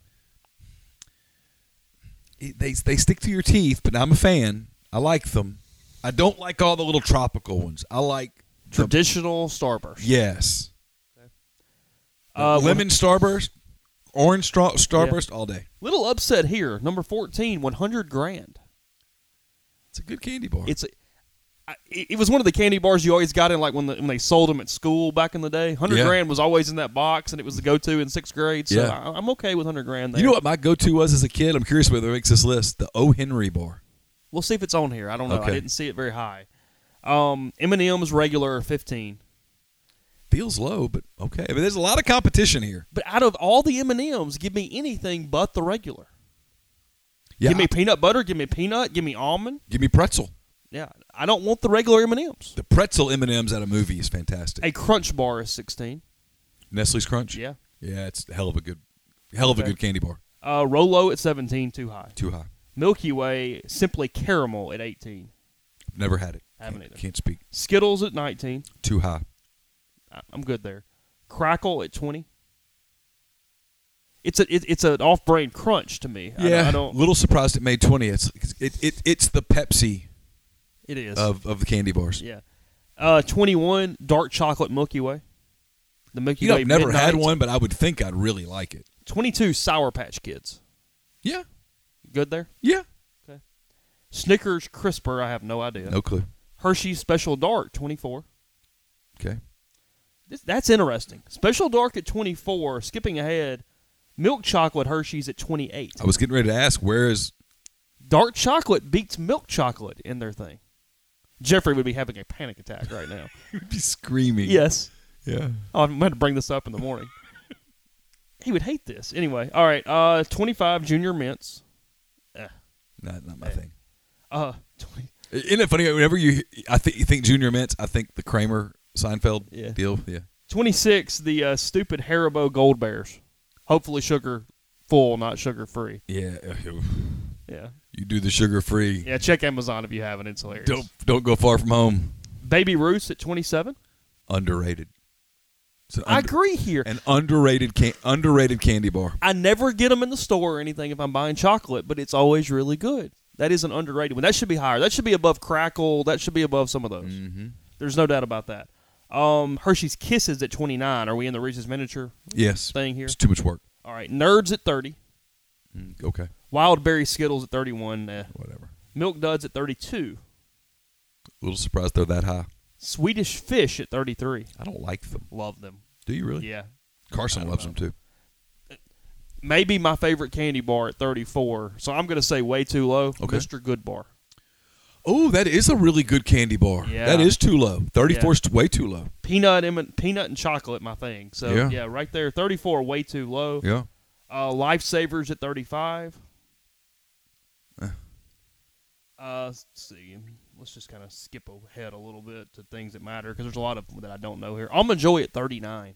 It- They they stick to your teeth, but I'm a fan. I like them. I don't like all the little tropical ones. I like the, Traditional Starburst. yes. Uh, Lemon Starburst, orange star, Starburst all day. Little upset here. Number fourteen, one hundred grand. It's a good candy bar. It's a, I, it it was one of the candy bars you always got in, like when, the, when they sold them at school back in the day. Hundred Yeah. grand was always in that box, and it was the go-to in sixth grade. So Yeah. I, I'm okay with hundred grand. There. You know what my go-to was as a kid? I'm curious whether it makes this list. The O. Henry bar. We'll see if it's on here. I don't know. I Okay. didn't see it very high. Um, M and M's regular fifteen. Feels low, but okay. I mean, there's a lot of competition here. But out of all the M and M's, give me anything but the regular. Yeah, Give me I- peanut butter. Give me peanut. Give me almond. give me pretzel. Yeah, I don't want the regular M and M's. The pretzel M and M's at a movie is fantastic. A Crunch bar is sixteen. Nestle's Crunch. Yeah. Yeah, it's a hell of a good, hell of a Okay. good candy bar. Uh, Rolo at seventeen, too high. Too high. Milky Way, Simply Caramel at eighteen. Never had it. Haven't can't, either. Can't speak. Skittles at nineteen. Too high. I- I'm good there. Crackle at twenty. It's a it, it's an off-brand crunch to me. I don't- Yeah, I don't. little surprised it made twenty. It's it, it it's the Pepsi It is. of, of the candy bars. Yeah. Uh, twenty-one dark chocolate Milky Way. The Milky You know, Way. I've never had Midnight. one, but I would think I'd really like it. twenty-two Sour Patch Kids. Yeah, Good there. yeah. Snickers Crisper. I have no idea. No clue. Hershey's Special Dark twenty-four. Okay. This, that's interesting. Special Dark at twenty-four. Skipping ahead. Milk chocolate Hershey's at twenty-eight. I was getting ready to ask, where is Dark chocolate beats milk chocolate in their thing. Jeffrey would be having a panic attack right now. he would be screaming? Yes. Yeah. Oh, I'm going to bring this up in the morning. He would hate this. Anyway, all right. Uh, twenty-five Junior Mints. Eh. Not not my thing. Uh, twenty, Isn't it funny? Whenever you, I think you think Junior Mints, I think the Kramer Seinfeld Yeah. deal. Yeah. twenty-six The uh, stupid Haribo Gold Bears. Hopefully sugar full, not sugar free. Yeah. Yeah. You do the sugar free. Yeah, check Amazon if you haven't. It's hilarious. Don't don't go far from home. Baby Ruth's at twenty-seven. Underrated. It's an I under- agree here. An underrated can- underrated candy bar. I never get them in the store or anything if I'm buying chocolate, but it's always really good. That is an underrated one. That should be higher. That should be above Crackle. That should be above some of those. Mm-hmm. There's no doubt about that. Um, Hershey's Kisses at twenty-nine. Are we in the Reese's Miniature Yes. thing here? It's too much work. All right. Nerds at thirty. Mm, okay. Wild Berry Skittles at thirty-one. Eh. Whatever. Milk Duds at thirty-two. A little surprised they're that high. Swedish Fish at thirty-three. I don't like them. Love them. Do you really? Yeah. Carson I loves don't them too. Maybe my favorite candy bar at thirty-four. So I'm going to say way too low. Okay. Mister Good Bar. Oh, that is a really good candy bar. Yeah. That is too low. thirty-four is way too low. Peanut and peanut and chocolate, my thing. So Yeah. yeah, right there. thirty-four, way too low. Yeah. Uh, Lifesavers at thirty-five. Eh. Uh, let's see. Let's just kind of skip ahead a little bit to things that matter because there's a lot of them that I don't know here. Almond Joy at thirty-nine.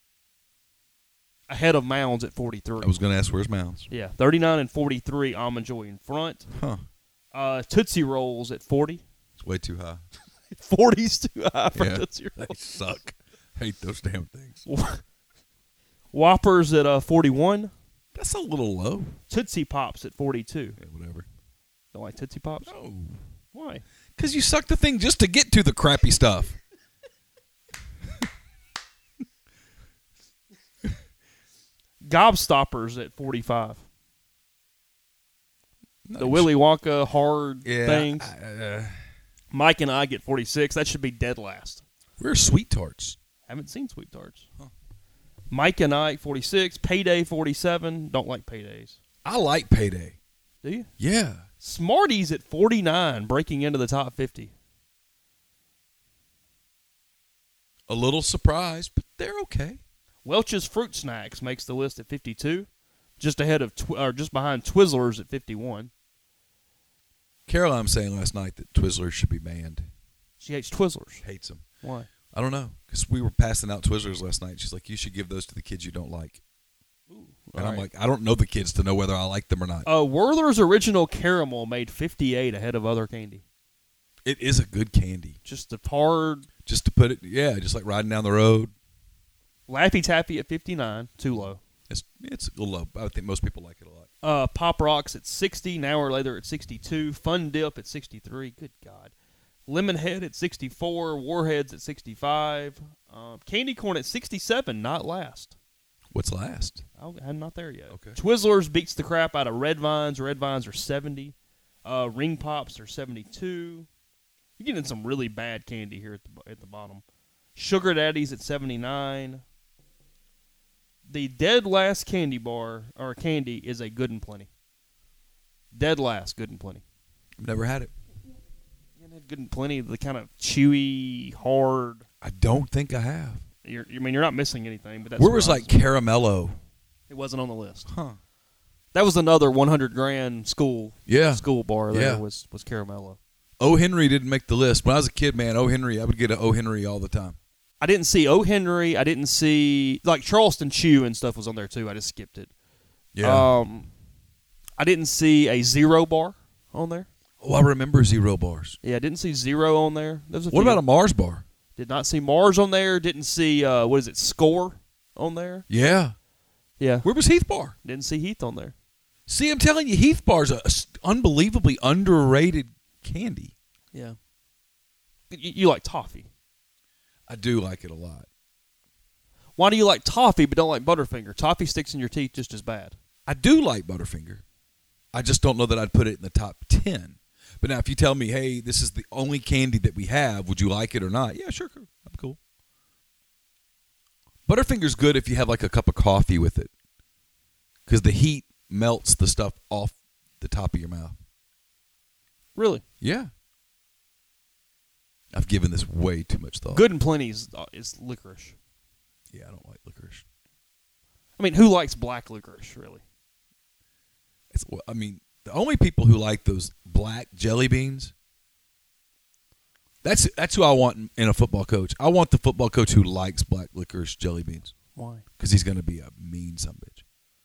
Ahead of Mounds at forty-three. I was going to ask where's Mounds. Yeah, thirty-nine and forty-three. Almond Joy in front. Huh. Uh, Tootsie Rolls at forty. It's way too high. forty's too high for Yeah, Tootsie they Rolls. suck. Hate those damn things. Whoppers at uh, forty-one. That's a little low. Tootsie Pops at forty-two. Yeah, whatever. Don't like Tootsie Pops? No. Why? Because you suck the thing just to get to the crappy stuff. Gobstoppers at forty-five. No, The you Willy Wonka hard Yeah, things. I- uh, Mike and I get forty-six. That should be dead last. we're sweet tarts. Haven't seen Sweet Tarts. Huh. Mike and I forty-six. Payday forty-seven. Don't like paydays. I like Payday. Do you? Yeah. Smarties at forty-nine, breaking into the top fifty. A little surprised, but they're okay. Welch's Fruit Snacks makes the list at fifty-two, just ahead of tw- or just behind Twizzlers at fifty-one. Caroline was saying last night that Twizzlers should be banned. She hates Twizzlers. Hates them. Why? I don't know. Because we were passing out Twizzlers last night. She's like, you should give those to the kids you don't like. And All I'm right. like, I don't know the kids to know whether I like them or not. Uh, Werther's Original Caramel made fifty-eight ahead of other candy. It is a good candy. Just a hard Just to put it, yeah, just like riding down the road. Laffy Taffy at fifty-nine, too low. It's it's a little low. I think most people like it a lot. Uh, Pop Rocks at sixty, an hour later at sixty-two. Fun Dip at sixty-three. Good God. Lemonhead at sixty-four. Warheads at sixty-five. Um, Candy Corn at sixty-seven, not last. What's last? Oh, I'm not there yet. Okay. Twizzlers beats the crap out of Red Vines. Red Vines are seventy. Uh, Ring Pops are seventy-two. You're getting some really bad candy here at the at the bottom. Sugar Daddies at seventy-nine. The dead last candy bar or candy is a Good and Plenty. Dead last, Good and Plenty. I've never had it. You haven't had Good and Plenty, the kind of chewy, hard. I don't think I have. You're, I mean, you're not missing anything, but that's Where was what I like caramello? It wasn't on the list. Huh. That was another one hundred grand school. Yeah. School bar there Yeah. was was Caramello. O. Henry didn't make the list. When I was a kid, man, O. Henry, I would get an O. Henry all the time. I didn't see O. Henry. I didn't see like Charleston Chew and stuff was on there too. I just skipped it. Um, I didn't see a Zero bar on there. Oh, I remember Zero bars. Yeah, I didn't see Zero on there. There was a What few. about a Mars bar? Did not see Mars on there. Didn't see uh, what is it? Score on there. Yeah. Yeah. Where was Heath bar? Didn't see Heath on there. See, I'm telling you, Heath bar's a s- unbelievably underrated candy. Yeah. You, you like toffee. I do like it a lot. Why do you like toffee but don't like Butterfinger? Toffee sticks in your teeth just as bad. I do like Butterfinger. I just don't know that I'd put it in the top ten. But now if you tell me, hey, this is the only candy that we have, would you like it or not? Yeah, sure, cool. I'm cool. Butterfinger's good if you have like a cup of coffee with it. Because the heat melts the stuff off the top of your mouth. Really? Yeah. I've given this way too much thought. Good and Plenty is, uh, is licorice. Yeah, I don't like licorice. I mean, who likes black licorice, really? It's, well, I mean, the only people who like those black jelly beans, that's that's who I want in, in a football coach. I want the football coach who likes black licorice jelly beans. Why? Because he's going to be a mean sumbitch.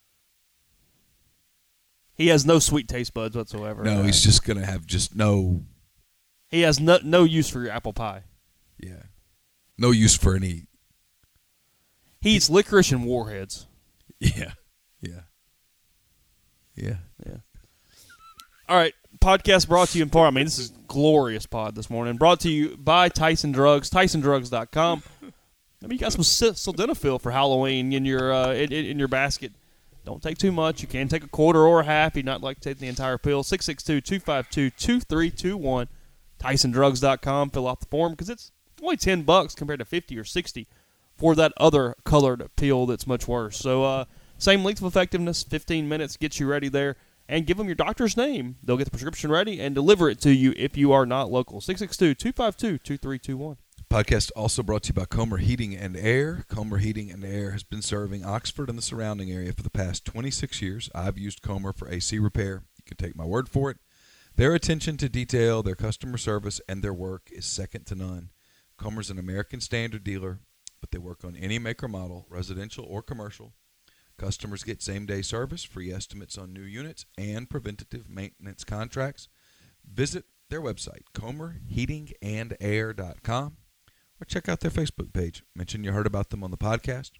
He has no sweet taste buds whatsoever. No, he's just going to have just no, He has no, no use for your apple pie. yeah, no use for any, He eats licorice and warheads. yeah, yeah, yeah. Yeah. All right. Podcast brought to you in part. I mean, this is glorious pod this morning. Brought to you by Tyson Drugs, Tyson Drugs dot com. I mean, you got some sildenafil for Halloween in your uh, in, in your basket. Don't take too much. You can take a quarter or a half. You'd not like to take the entire pill. six six two, two five two, two three two one. Tyson Drugs dot com. Fill out the form because it's only ten bucks compared to fifty or sixty for that other colored pill that's much worse. So, uh, same length of effectiveness, fifteen minutes, gets you ready there. And give them your doctor's name. They'll get the prescription ready and deliver it to you if you are not local. six six two, two five two, two three two one. Podcast also brought to you by Comer Heating and Air. Comer Heating and Air has been serving Oxford and the surrounding area for the past twenty-six years. I've used Comer for A C repair. You can take my word for it. Their attention to detail, their customer service, and their work is second to none. Comer's an American Standard dealer, but they work on any make or model, residential or commercial. Customers get same-day service, free estimates on new units, and preventative maintenance contracts. Visit their website, comer heating and air dot com, or check out their Facebook page. Mention you heard about them on the podcast,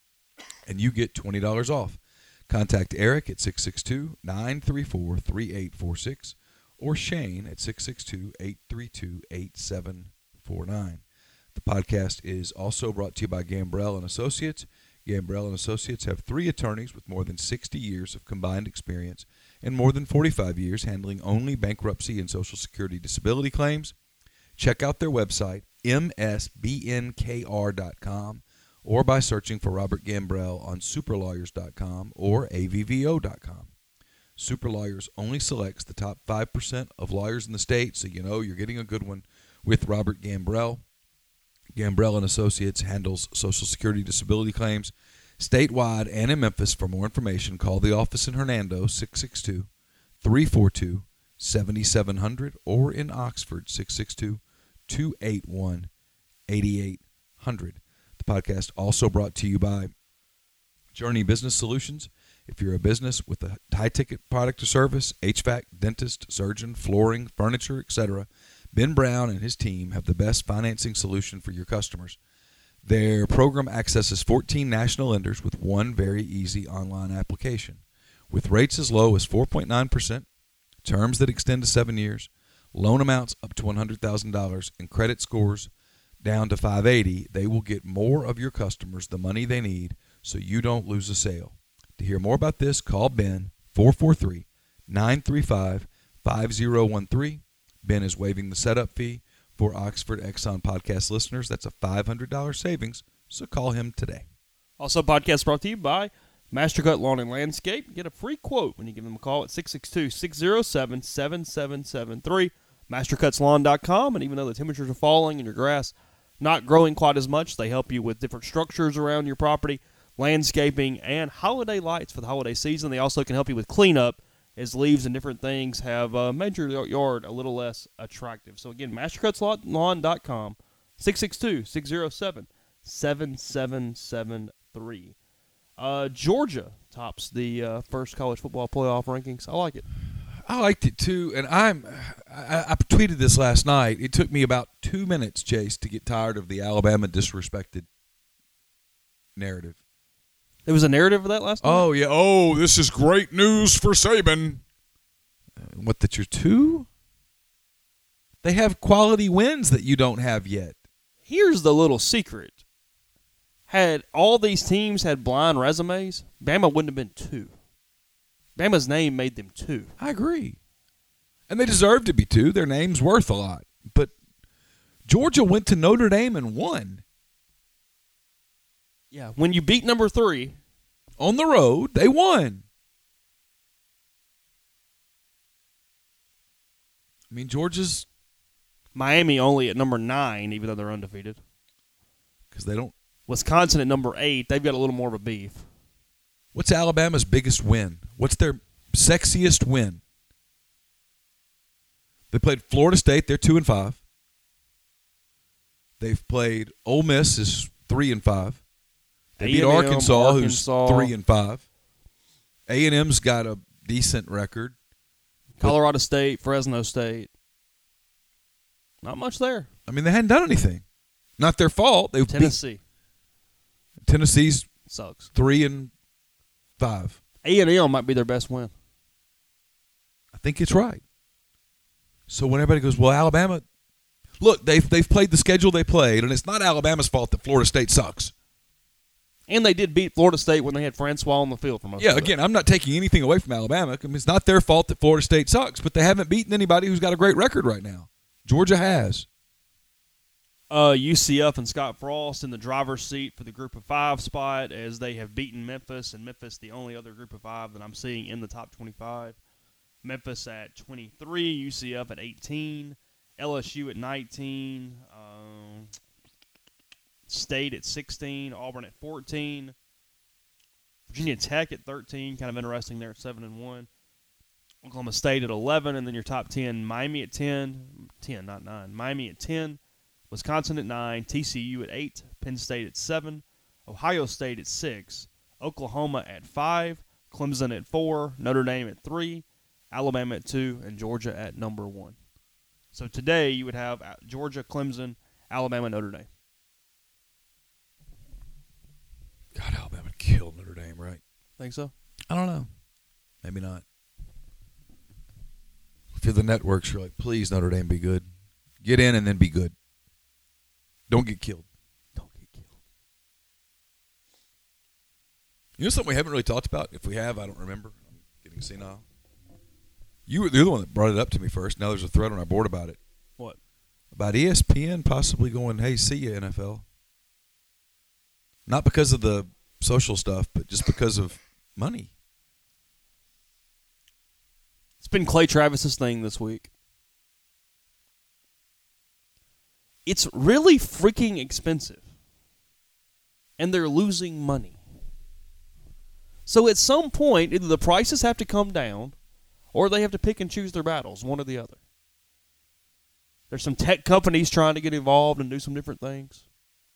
and you get twenty dollars off. Contact Eric at six six two, nine three four, three eight four six or Shane at six six two, eight three two, eight seven four nine. The podcast is also brought to you by Gambrell and Associates. Gambrell and Associates have three attorneys with more than sixty years of combined experience and more than forty-five years handling only bankruptcy and Social Security disability claims. Check out their website, m s b n k r dot com, or by searching for Robert Gambrell on super lawyers dot com or a v v o dot com. Superlawyers only selects the top five percent of lawyers in the state, so you know you're getting a good one with Robert Gambrell. Gambrell and Associates handles Social Security disability claims statewide and in Memphis. For more information, call the office in Hernando, six six two, three four two, seven seven zero zero, or in Oxford, six six two, two eight one, eight eight zero zero. The podcast also brought to you by Journey Business Solutions. If you're a business with a high-ticket product or service, H V A C, dentist, surgeon, flooring, furniture, et cetera, Ben Brown and his team have the best financing solution for your customers. Their program accesses fourteen national lenders with one very easy online application. With rates as low as four point nine percent, terms that extend to seven years, loan amounts up to one hundred thousand dollars, and credit scores down to five eighty, they will get more of your customers the money they need so you don't lose a sale. To hear more about this, call Ben, four four three, nine three five, five zero one three. Ben is waiving the setup fee for Oxford Exxon podcast listeners. That's a five hundred dollars savings, so call him today. Also, podcast brought to you by Mastercut Lawn and Landscape. Get a free quote when you give them a call at six six two, six zero seven, seven seven seven three. mastercuts lawn dot com, and even though the temperatures are falling and your grass not growing quite as much, they help you with different structures around your property, landscaping, and holiday lights for the holiday season. They also can help you with cleanup as leaves and different things have uh, made your yard a little less attractive. So again, mastercuts lawn dot com, six six two, six zero seven, seven seven seven three. Uh, Georgia tops the uh, first college football playoff rankings. I like it. I liked it too, and I'm. I, I tweeted this last night. It took me about two minutes, Chase, to get tired of the Alabama disrespected narrative. There was a narrative of that last night? Oh, yeah. Oh, this is great news for Saban. Uh, what, that you're two? They have quality wins that you don't have yet. Here's the little secret. Had all these teams had blind resumes, Bama wouldn't have been two. Bama's name made them two. I agree. And they deserve to be two. Their name's worth a lot. But Georgia went to Notre Dame and won. Yeah, when you beat number three on the road, they won. I mean, Georgia's Miami only at number nine, even though they're undefeated. Because they don't. Wisconsin at number eight, they've got a little more of a beef. What's Alabama's biggest win? What's their sexiest win? They played Florida State. They're two and five. They've played Ole Miss is three and five. They beat Arkansas, Arkansas, who's three and five. A and M's got a decent record. Colorado State, Fresno State. Not much there. I mean, they hadn't done anything. Not their fault. They Tennessee. Beat, Tennessee's sucks. Three and five. A and M might be their best win. I think it's right. So when everybody goes, well, Alabama, look, they've they've played the schedule they played, and it's not Alabama's fault that Florida State sucks. And they did beat Florida State when they had Francois on the field for most yeah, of it. Yeah, again, I'm not taking anything away from Alabama. I mean, it's not their fault that Florida State sucks, but they haven't beaten anybody who's got a great record right now. Georgia has. Uh, U C F and Scott Frost in the driver's seat for the group of five spot as they have beaten Memphis, and Memphis the only other group of five that I'm seeing in the top twenty-five. Memphis at twenty-three, U C F at eighteen, L S U at nineteen, um, State at sixteen, Auburn at fourteen, Virginia Tech at thirteen, kind of interesting there at seven and one, Oklahoma State at eleven, and then your top ten, Miami at ten, ten, not nine, Miami at ten, Wisconsin at nine, T C U at eight, Penn State at seven, Ohio State at six, Oklahoma at five, Clemson at four, Notre Dame at three, Alabama at two, and Georgia at number one. So today you would have Georgia, Clemson, Alabama, Notre Dame. God, Alabama killed Notre Dame, right? Think so? I don't know. Maybe not. If you're the networks, you're like, please, Notre Dame, be good. Get in and then be good. Don't get killed. Don't get killed. You know something we haven't really talked about? If we have, I don't remember. I'm getting senile. You were the other one that brought it up to me first. Now there's a thread on our board about it. What? About E S P N possibly going, hey, see you, N F L. Not because of the social stuff, but just because of money. It's been Clay Travis's thing this week. It's really freaking expensive. And they're losing money. So at some point, either the prices have to come down or they have to pick and choose their battles, one or the other. There's some tech companies trying to get involved and do some different things.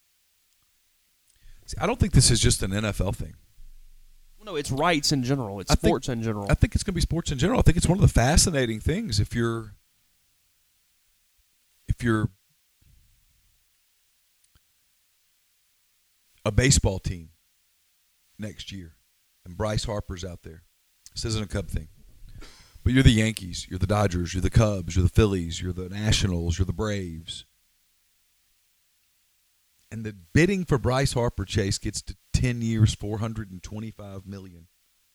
See, I don't think this is just an N F L thing. No, it's rights in general. It's I think- sports in general. I think it's going to be sports in general. I think it's one of the fascinating things if you're if you're a baseball team next year and Bryce Harper's out there. This isn't a Cub thing. But you're the Yankees, you're the Dodgers, you're the Cubs, you're the Phillies, you're the Nationals, you're the Braves. And the bidding for Bryce Harper, Chase, gets to ten years, four hundred twenty-five million dollars.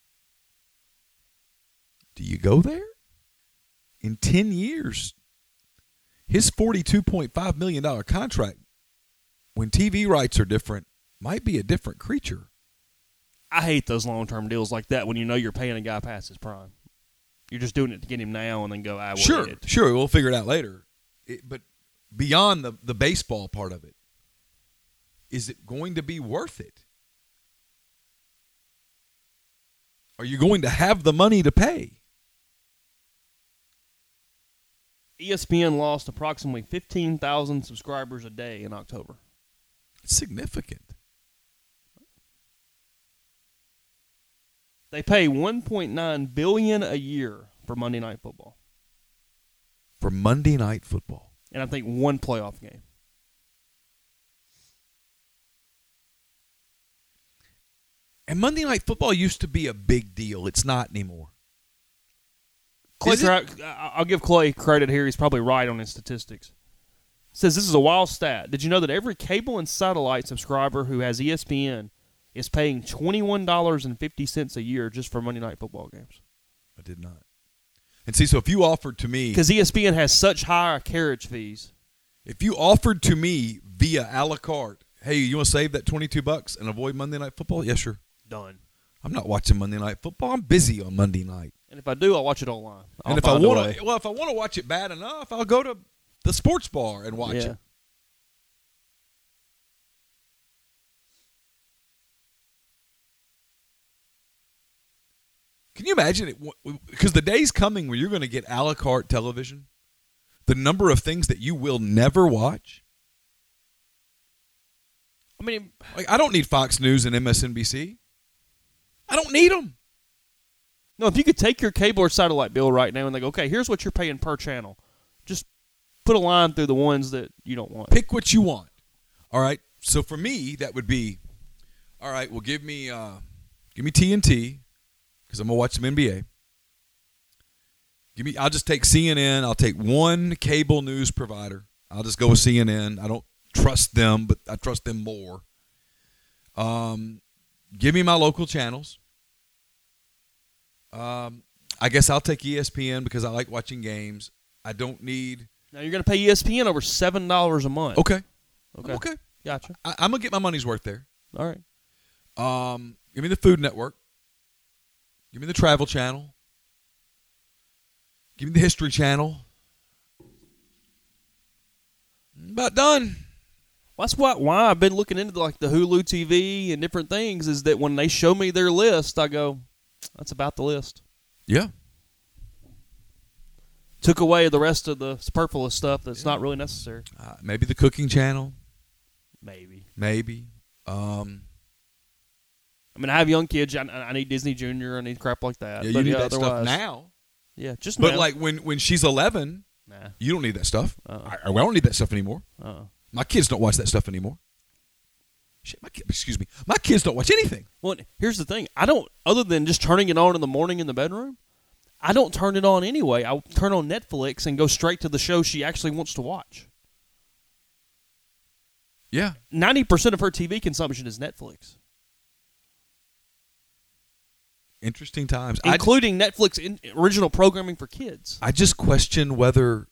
Do you go there? In ten years, his forty-two point five million dollars contract, when T V rights are different, might be a different creature. I hate those long-term deals like that when you know you're paying a guy past his prime. You're just doing it to get him now and then go, I will Sure, it. sure, we'll figure it out later. It, but beyond the, the baseball part of it, is it going to be worth it? Are you going to have the money to pay? E S P N lost approximately fifteen thousand subscribers a day in October. It's significant. They pay one point nine billion dollars a year for Monday Night Football. For Monday Night Football. And I think one playoff game. And Monday Night Football used to be a big deal. It's not anymore. Clay, Is it? Tra- I'll give Clay credit here. He's probably right on his statistics. Says this is a wild stat. Did you know that every cable and satellite subscriber who has E S P N is paying twenty-one dollars and fifty cents a year just for Monday Night Football games? I did not. And see, so if you offered to me... Because E S P N has such high carriage fees. If you offered to me via a la carte, hey, you want to save that twenty-two bucks and avoid Monday Night Football? Yes, sure. Done. I'm not watching Monday Night Football. I'm busy on Monday night. And if I do, I'll watch it online. I'll and if I find a want way. to, well, if I want to watch it bad enough, I'll go to the sports bar and watch Yeah. it. Can you imagine it? Because the day's coming where you're going to get a la carte television. The number of things that you will never watch. I mean, Like, I don't need Fox News and M S N B C. I don't need them. no, if you could take your cable or satellite bill right now and they go, okay, here's what you're paying per channel. Just put a line through the ones that you don't want. Pick what you want. All right. So for me, that would be, all right. Well, give me, uh, give me T N T because I'm gonna watch some N B A. Give me. I'll just take C N N. I'll take one cable news provider. I'll just go with C N N. I don't trust them, but I trust them more. Um, give me my local channels. Um, I guess I'll take E S P N because I like watching games. I don't need. Now you're going to pay E S P N over seven dollars a month. Okay. Okay. Okay. Gotcha. I, I'm gonna get my money's worth there. All right. Um, give me the Food Network. Give me the Travel Channel. Give me the History Channel. About done. Well, that's why, why I've been looking into like the Hulu T V and different things is that when they show me their list, I go, that's about the list. Yeah. Took away the rest of the superfluous stuff that's not really necessary. Uh, maybe the Cooking Channel. Maybe. Maybe. Um, I mean, I have young kids. I, I need Disney Junior. I need crap like that. yeah, but you need yeah, that stuff otherwise- now. Yeah, just But now. like when, when she's eleven, Nah. you don't need that stuff. Uh-uh. I, I don't need that stuff anymore. Uh-uh. My kids don't watch that stuff anymore. Shit, my kid, excuse me. My kids don't watch anything. Well, here's the thing. I don't, other than just turning it on in the morning in the bedroom, I don't turn it on anyway. I'll turn on Netflix and go straight to the show she actually wants to watch. Yeah. ninety percent of her T V consumption is Netflix. Interesting times. Including I, Netflix in, original programming for kids. I just question whether...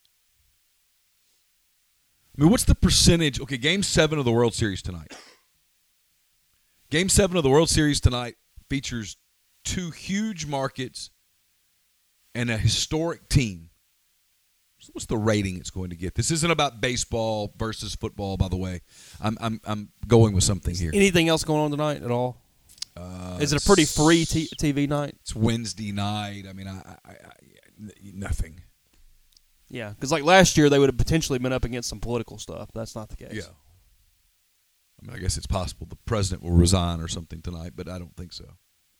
I mean, what's the percentage? Okay, Game seven of the World Series tonight. Game seven of the World Series tonight features two huge markets and a historic team. So what's the rating it's going to get? This isn't about baseball versus football, by the way. I'm I'm I'm going with something here. Anything else going on tonight at all? Uh, Is it a pretty free t- TV night? It's Wednesday night. I mean, I, I, I nothing. Yeah, because like last year they would have potentially been up against some political stuff. That's not the case. Yeah. I mean, I guess it's possible the president will resign or something tonight, but I don't think so.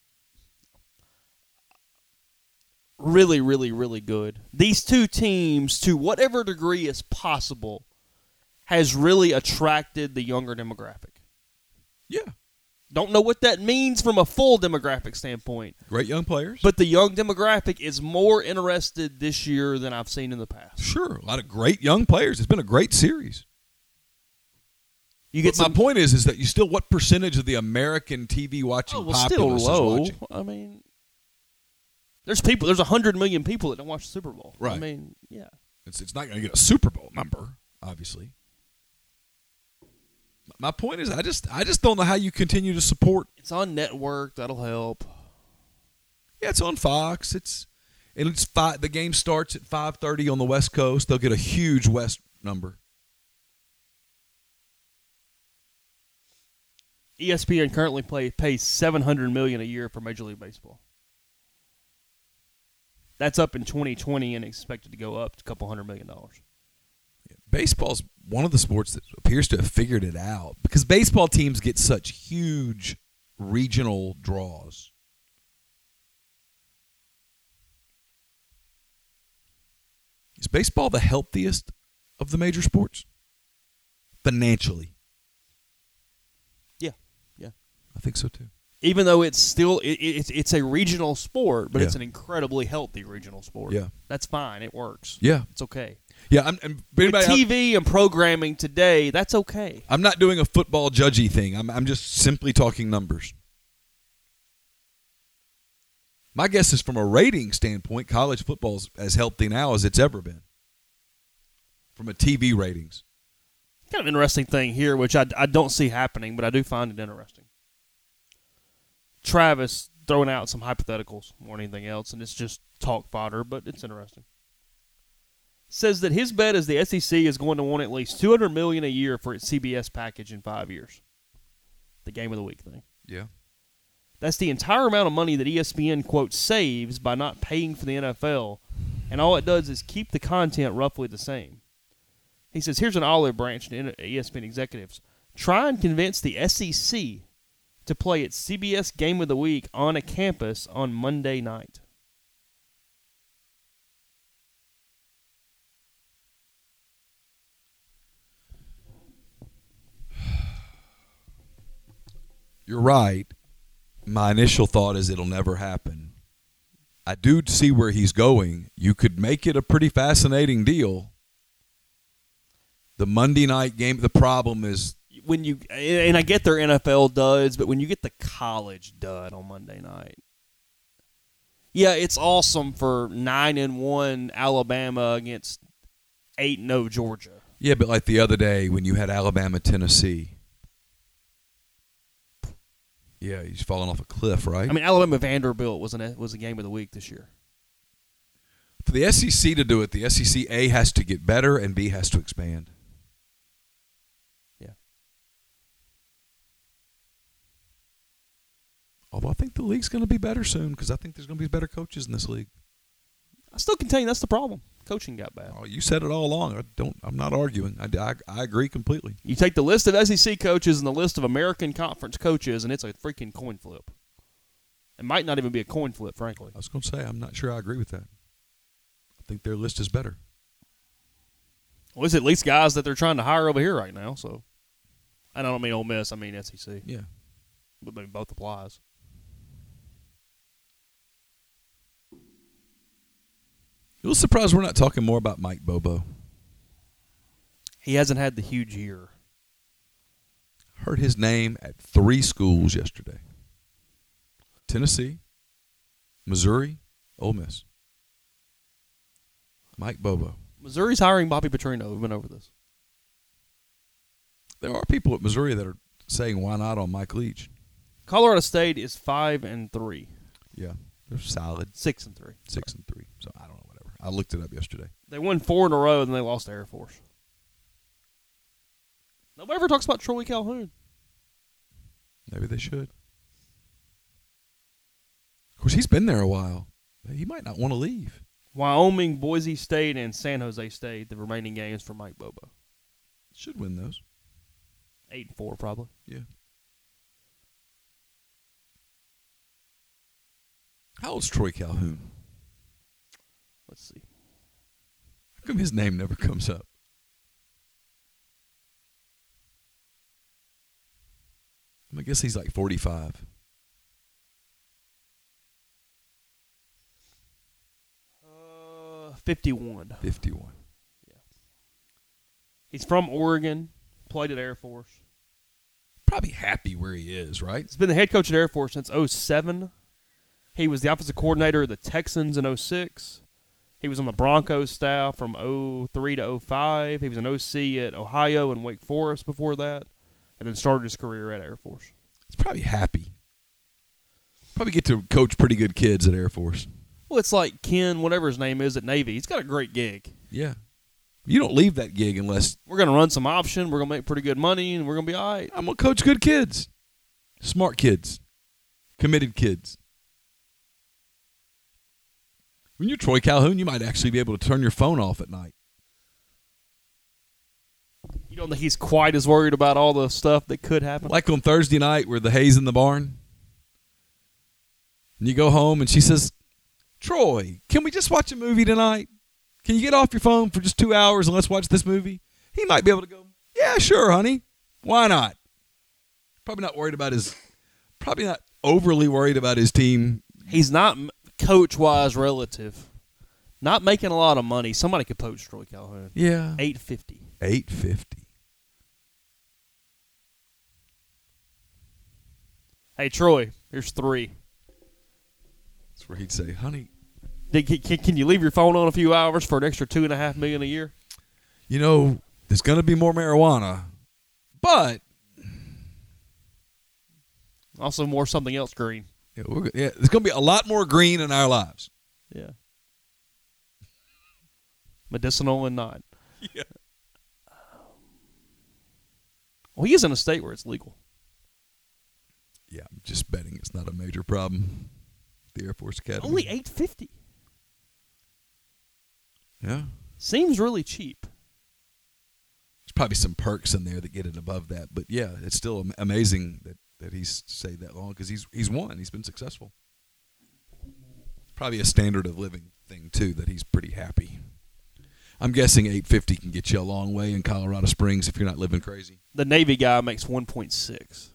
Really, really, really good. These two teams, to whatever degree is possible, has really attracted the younger demographic. Yeah. Don't know what that means from a full demographic standpoint. Great young players. But the young demographic is more interested this year than I've seen in the past. Sure. A lot of great young players. It's been a great series. You get but some, my point is, is that you still, what percentage of the American T V watching oh, well, populace still low. is watching? I mean, there's people. There's a hundred million people that don't watch the Super Bowl. Right. I mean, yeah. It's it's not going to get a Super Bowl number, obviously. My point is, I just I just don't know how you continue to support. It's on network. That'll help. Yeah, it's on Fox. It's and it's five, the game starts at five thirty on the West Coast. They'll get a huge West number. E S P N currently play, pays seven hundred million dollars a year for Major League Baseball. That's up in twenty twenty and expected to go up to a couple hundred million dollars. Baseball's one of the sports that appears to have figured it out because baseball teams get such huge regional draws. Is baseball the healthiest of the major sports? Financially. Yeah, yeah. I think so too. Even though it's still it, it's it's a regional sport, but Yeah. it's an incredibly healthy regional sport. Yeah. That's fine. It works. Yeah. It's okay. Yeah, I'm, and With anybody, T V and programming today, that's okay. I'm not doing a football judgy thing. I'm I'm just simply talking numbers. My guess is from a rating standpoint, college football is as healthy now as it's ever been. From a T V ratings. Kind of interesting thing here, which I, I don't see happening, but I do find it interesting. Travis throwing out some hypotheticals more than anything else, and it's just talk fodder, but it's interesting. Says that his bet is the S E C is going to want at least two hundred million dollars a year for its C B S package in five years. The game of the week thing. Yeah. That's the entire amount of money that E S P N, quote, saves by not paying for the N F L, and all it does is keep the content roughly the same. He says, here's an olive branch to E S P N executives. Try and convince the S E C to play its C B S Game of the Week on a campus on Monday night. You're right. My initial thought is it'll never happen. I do see where he's going. You could make it a pretty fascinating deal. The Monday night game, the problem is When you and I get their N F L duds, but when you get the college dud on Monday night, yeah, it's awesome for nine and one Alabama against eight and zero Georgia. yeah, but like the other day when you had Alabama, Tennessee. Yeah, he's falling off a cliff, right? I mean, Alabama Vanderbilt was an was a game of the week this year. For the S E C to do it, the S E C A has to get better and B has to expand. Yeah. Although I think the league's going to be better soon because I think there's going to be better coaches in this league. I still contain that's the problem. Coaching got bad. Oh, you said it all along. I don't. I'm not arguing. I, I, I agree completely. You take the list of S E C coaches and the list of American Conference coaches, and it's a freaking coin flip. It might not even be a coin flip, frankly. I was going to say, I'm not sure I agree with that. I think their list is better. Well, it's at least guys that they're trying to hire over here right now. So, and I don't mean Ole Miss, I mean S E C. Yeah. But maybe both applies. A little surprised we're not talking more about Mike Bobo. He hasn't had the huge year. Heard his name at three schools yesterday. Tennessee, Missouri, Ole Miss. Mike Bobo. Missouri's hiring Bobby Petrino. We've been over this. There are people at Missouri that are saying why not on Mike Leach. Colorado State is five and three. Yeah, they're solid. Six and three. Six and three. So I don't know, whatever. I looked it up yesterday. They won four in a row, and then they lost to Air Force. Nobody ever talks about Troy Calhoun. Maybe they should. Of course, he's been there a while. He might not want to leave. Wyoming, Boise State, and San Jose State, the remaining games for Mike Bobo. Should win those. Eight and four, probably. Yeah. How old's Troy Calhoun? Let's see. How come his name never comes up? I guess he's like forty-five. Uh, fifty-one. fifty-one. Yeah. He's from Oregon. Played at Air Force. Probably happy where he is, right? He's been the head coach at Air Force since oh seven. He was the offensive coordinator of the Texans in oh six. He was on the Broncos staff from oh three to oh five. He was an O C at Ohio and Wake Forest before that, and then started his career at Air Force. He's probably happy. Probably get to coach pretty good kids at Air Force. Well, it's like Ken, whatever his name is, at Navy. He's got a great gig. Yeah. You don't leave that gig unless We're going to run some option. We're going to make pretty good money, and we're going to be all right. I'm going to coach good kids. Smart kids. Committed kids. When you're Troy Calhoun, you might actually be able to turn your phone off at night. You don't think he's quite as worried about all the stuff that could happen? Like on Thursday night where the hay's in the barn. And you go home and she says, Troy, can we just watch a movie tonight? Can you get off your phone for just two hours and let's watch this movie? He might be able to go, yeah, sure, honey. Why not? Probably not worried about his, probably not overly worried about his team. He's not coach-wise relative. Not making a lot of money. Somebody could poach Troy Calhoun. Yeah. eight fifty. eight fifty. Hey, Troy, here's three. That's where he'd say, honey. Can, can, can you leave your phone on a few hours for an extra two and a half million a year? You know, there's going to be more marijuana, but also more something else green. yeah, we're, yeah, there's going to be a lot more green in our lives. Yeah. Medicinal and not. Yeah. Well, he is in a state where it's legal. Yeah, I'm just betting it's not a major problem. The Air Force Academy. Only eight fifty. Yeah. Seems really cheap. There's probably some perks in there that get it above that, but yeah, it's still am- amazing that, that he's stayed that long because he's he's won. He's been successful. Probably a standard of living thing too that he's pretty happy. I'm guessing eight fifty can get you a long way in Colorado Springs if you're not living crazy. The Navy guy makes one point six.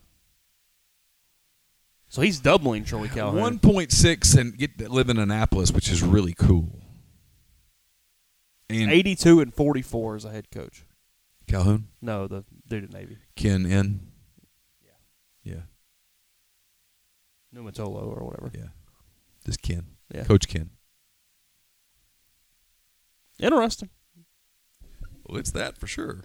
So he's doubling Troy Calhoun. one point six and get to live in Annapolis, which is really cool. And eighty-two and forty-four as a head coach. Calhoun? No, the dude at Navy. Ken N? Yeah. Yeah. Numatolo or whatever. Yeah. This Ken. Yeah. Coach Ken. Interesting. Well, it's that for sure.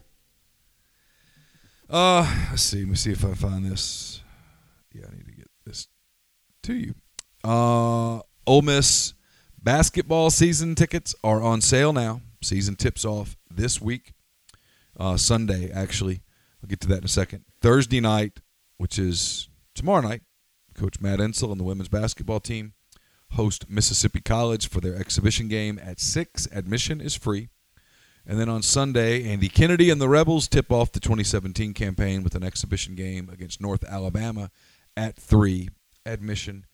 Uh, let's see. Let me see if I find this. Yeah, I need to get this to you. Uh, Ole Miss basketball season tickets are on sale now. Season tips off this week. Uh, Sunday, actually. I'll get to that in a second. Thursday night, which is tomorrow night, Coach Matt Insel and the women's basketball team host Mississippi College for their exhibition game at six. Admission is free. And then on Sunday, Andy Kennedy and the Rebels tip off the twenty seventeen campaign with an exhibition game against North Alabama at three. Admission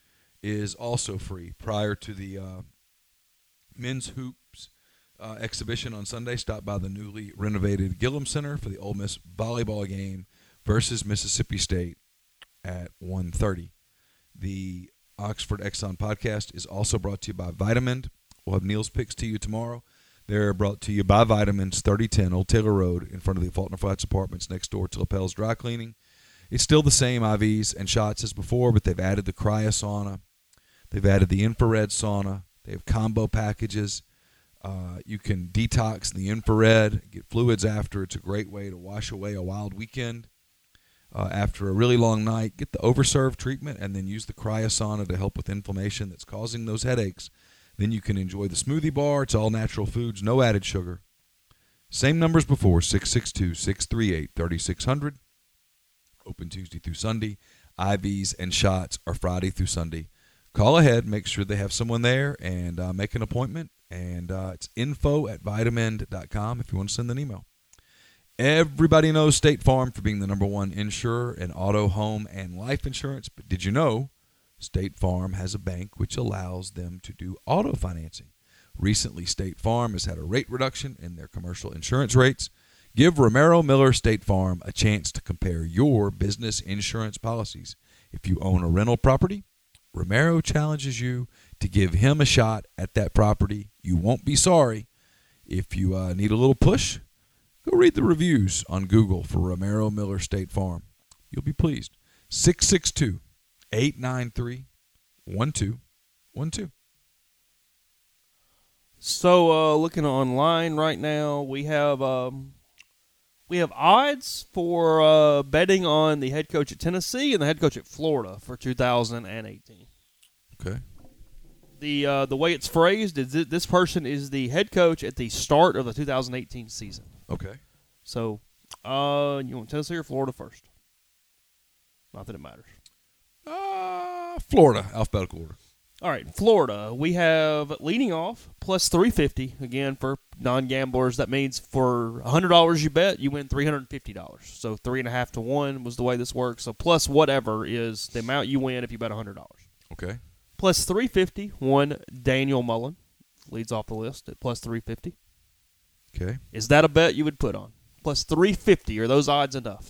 is also free prior to the uh, men's hoops uh, exhibition on Sunday. Stop by the newly renovated Gillum Center for the Ole Miss volleyball game versus Mississippi State at one thirty. The Oxford Exxon podcast is also brought to you by Vitamin. We'll have Neil's picks to you tomorrow. They're brought to you by Vitamins, thirty ten Old Taylor Road, in front of the Faulkner Flats Apartments, next door to Lapel's Dry Cleaning. It's still the same I Vs and shots as before, but they've added the cryosauna. They've added the infrared sauna. They have combo packages. Uh, you can detox in the infrared, get fluids after. It's a great way to wash away a wild weekend. Uh, after a really long night, get the overserve treatment and then use the cryosauna to help with inflammation that's causing those headaches. Then you can enjoy the smoothie bar. It's all natural foods, no added sugar. Same numbers before, six six two, six three eight, three six zero zero. Open Tuesday through Sunday. I Vs and shots are Friday through Sunday. Call ahead, make sure they have someone there, and uh, make an appointment. And uh, it's info at vitamin dot com if you want to send an email. Everybody knows State Farm for being the number one insurer in auto, home, and life insurance. But did you know State Farm has a bank which allows them to do auto financing? Recently, State Farm has had a rate reduction in their commercial insurance rates. Give Romero Miller State Farm a chance to compare your business insurance policies. If you own a rental property, Romero challenges you to give him a shot at that property. You won't be sorry. If you uh, need a little push, go read the reviews on Google for Romero Miller State Farm. You'll be pleased. six six two, eight nine three, one two one two. So, uh, looking online right now, we have um, we have odds for uh, betting on the head coach at Tennessee and the head coach at Florida for two thousand eighteen. Okay. The uh, the way it's phrased is that this person is the head coach at the start of the two thousand eighteen season. Okay. So, uh, you want Tennessee or Florida first? Not that it matters. Uh, Florida, alphabetical order. All right, Florida. We have leading off plus three fifty. Again, for non-gamblers, that means for one hundred dollars you bet, you win three hundred fifty dollars. So three and a half to one was the way this works. So plus whatever is the amount you win if you bet one hundred dollars. Okay. Plus three fifty, one Daniel Mullen leads off the list at plus three fifty. Okay. Is that a bet you would put on? Plus three fifty. Are those odds enough?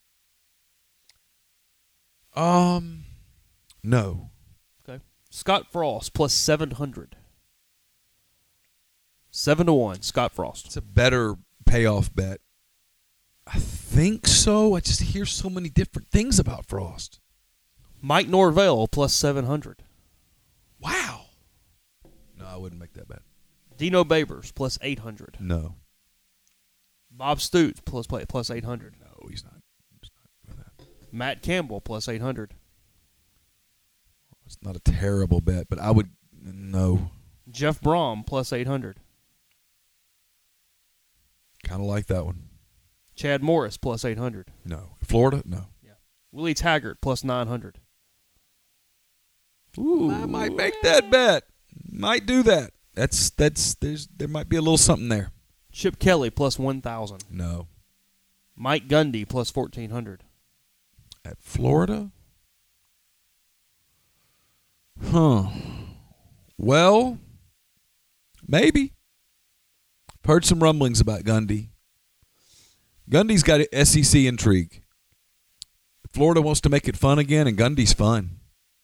Um, no. Okay. Scott Frost plus seven hundred. Seven to one. Scott Frost. It's a better payoff bet. I think so. I just hear so many different things about Frost. Mike Norvell plus seven hundred. Wow. No, I wouldn't make that bet. Dino Babers plus eight hundred. No. Bob Stoots plus plus eight hundred. No, he's not. He's not doing that. Matt Campbell plus eight hundred. It's not a terrible bet, but I would no. Jeff Brom plus eight hundred. Kind of like that one. Chad Morris plus eight hundred. No. Florida? No. Yeah. Willie Taggart plus nine hundred. Ooh. I might make that bet. Might do that. That's that's there's there might be a little something there. Chip Kelly plus one thousand. No. Mike Gundy plus fourteen hundred. At Florida? Huh. Well, maybe. Heard some rumblings about Gundy. Gundy's got S E C intrigue. Florida wants to make it fun again, and Gundy's fun.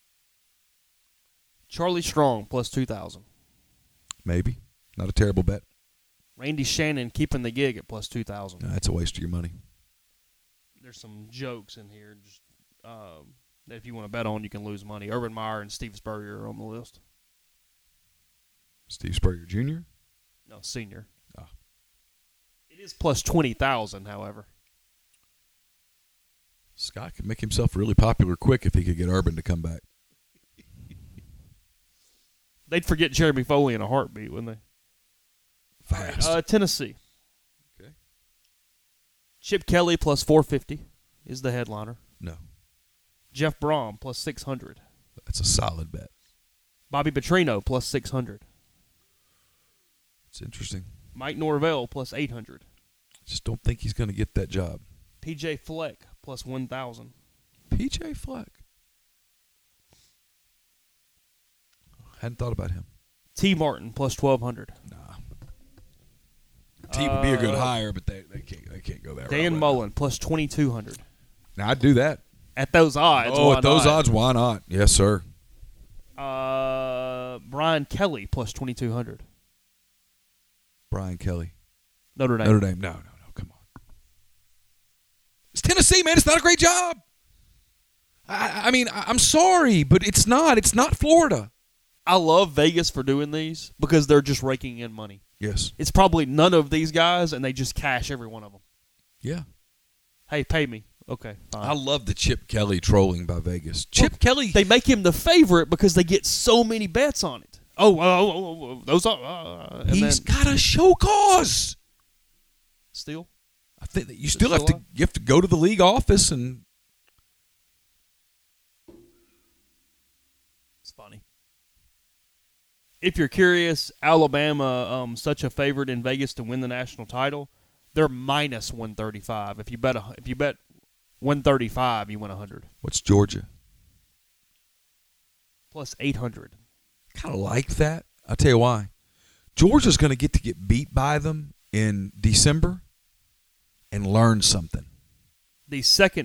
Charlie Strong plus two thousand. Maybe. Not a terrible bet. Randy Shannon keeping the gig at plus two thousand. No, that's a waste of your money. There's some jokes in here just um, that if you want to bet on, you can lose money. Urban Meyer and Steve Spurrier are on the list. Steve Spurrier Junior? No, senior. Ah. It is plus twenty thousand, however. Scott could make himself really popular quick if he could get Urban to come back. They'd forget Jeremy Foley in a heartbeat, wouldn't they? Fast. Uh, Tennessee. Okay. Chip Kelly plus four fifty is the headliner. No. Jeff Brom plus six hundred. That's a solid bet. Bobby Petrino plus six hundred. It's interesting. Mike Norvell plus eight hundred. Just don't think he's going to get that job. P J Fleck plus one thousand. P J Fleck. Hadn't thought about him. T. Martin plus twelve hundred. Nah. T would be a good Uh, hire, but they, they can't they can't go that route. Dan right Mullen plus twenty-two hundred. Now. Now I'd do that. At those odds, oh, why at those not? odds, why not? Yes, sir. Uh, Brian Kelly plus twenty-two hundred. Brian Kelly. Notre Dame. Notre Dame. No, no, no. Come on. It's Tennessee, man. It's not a great job. I, I mean, I, I'm sorry, but it's not. It's not Florida. I love Vegas for doing these because they're just raking in money. Yes. It's probably none of these guys, and they just cash every one of them. Yeah. Hey, pay me. Okay, fine. I love the Chip Kelly trolling by Vegas. Chip Well, Kelly. They make him the favorite because they get so many bets on it. Oh, oh, oh, oh, oh those are. Uh, and he's then, got a show cause. Still? I think that you still still have to alive? you have to go to the league office and It's funny. If you're curious, Alabama, um, such a favorite in Vegas to win the national title, they're minus one thirty-five. If you bet, a, if you bet one thirty-five, you win one hundred. what's Georgia? Plus eight hundred. Kind of like that. I'll tell you why. Georgia's going to get to get beat by them in December and learn something. The second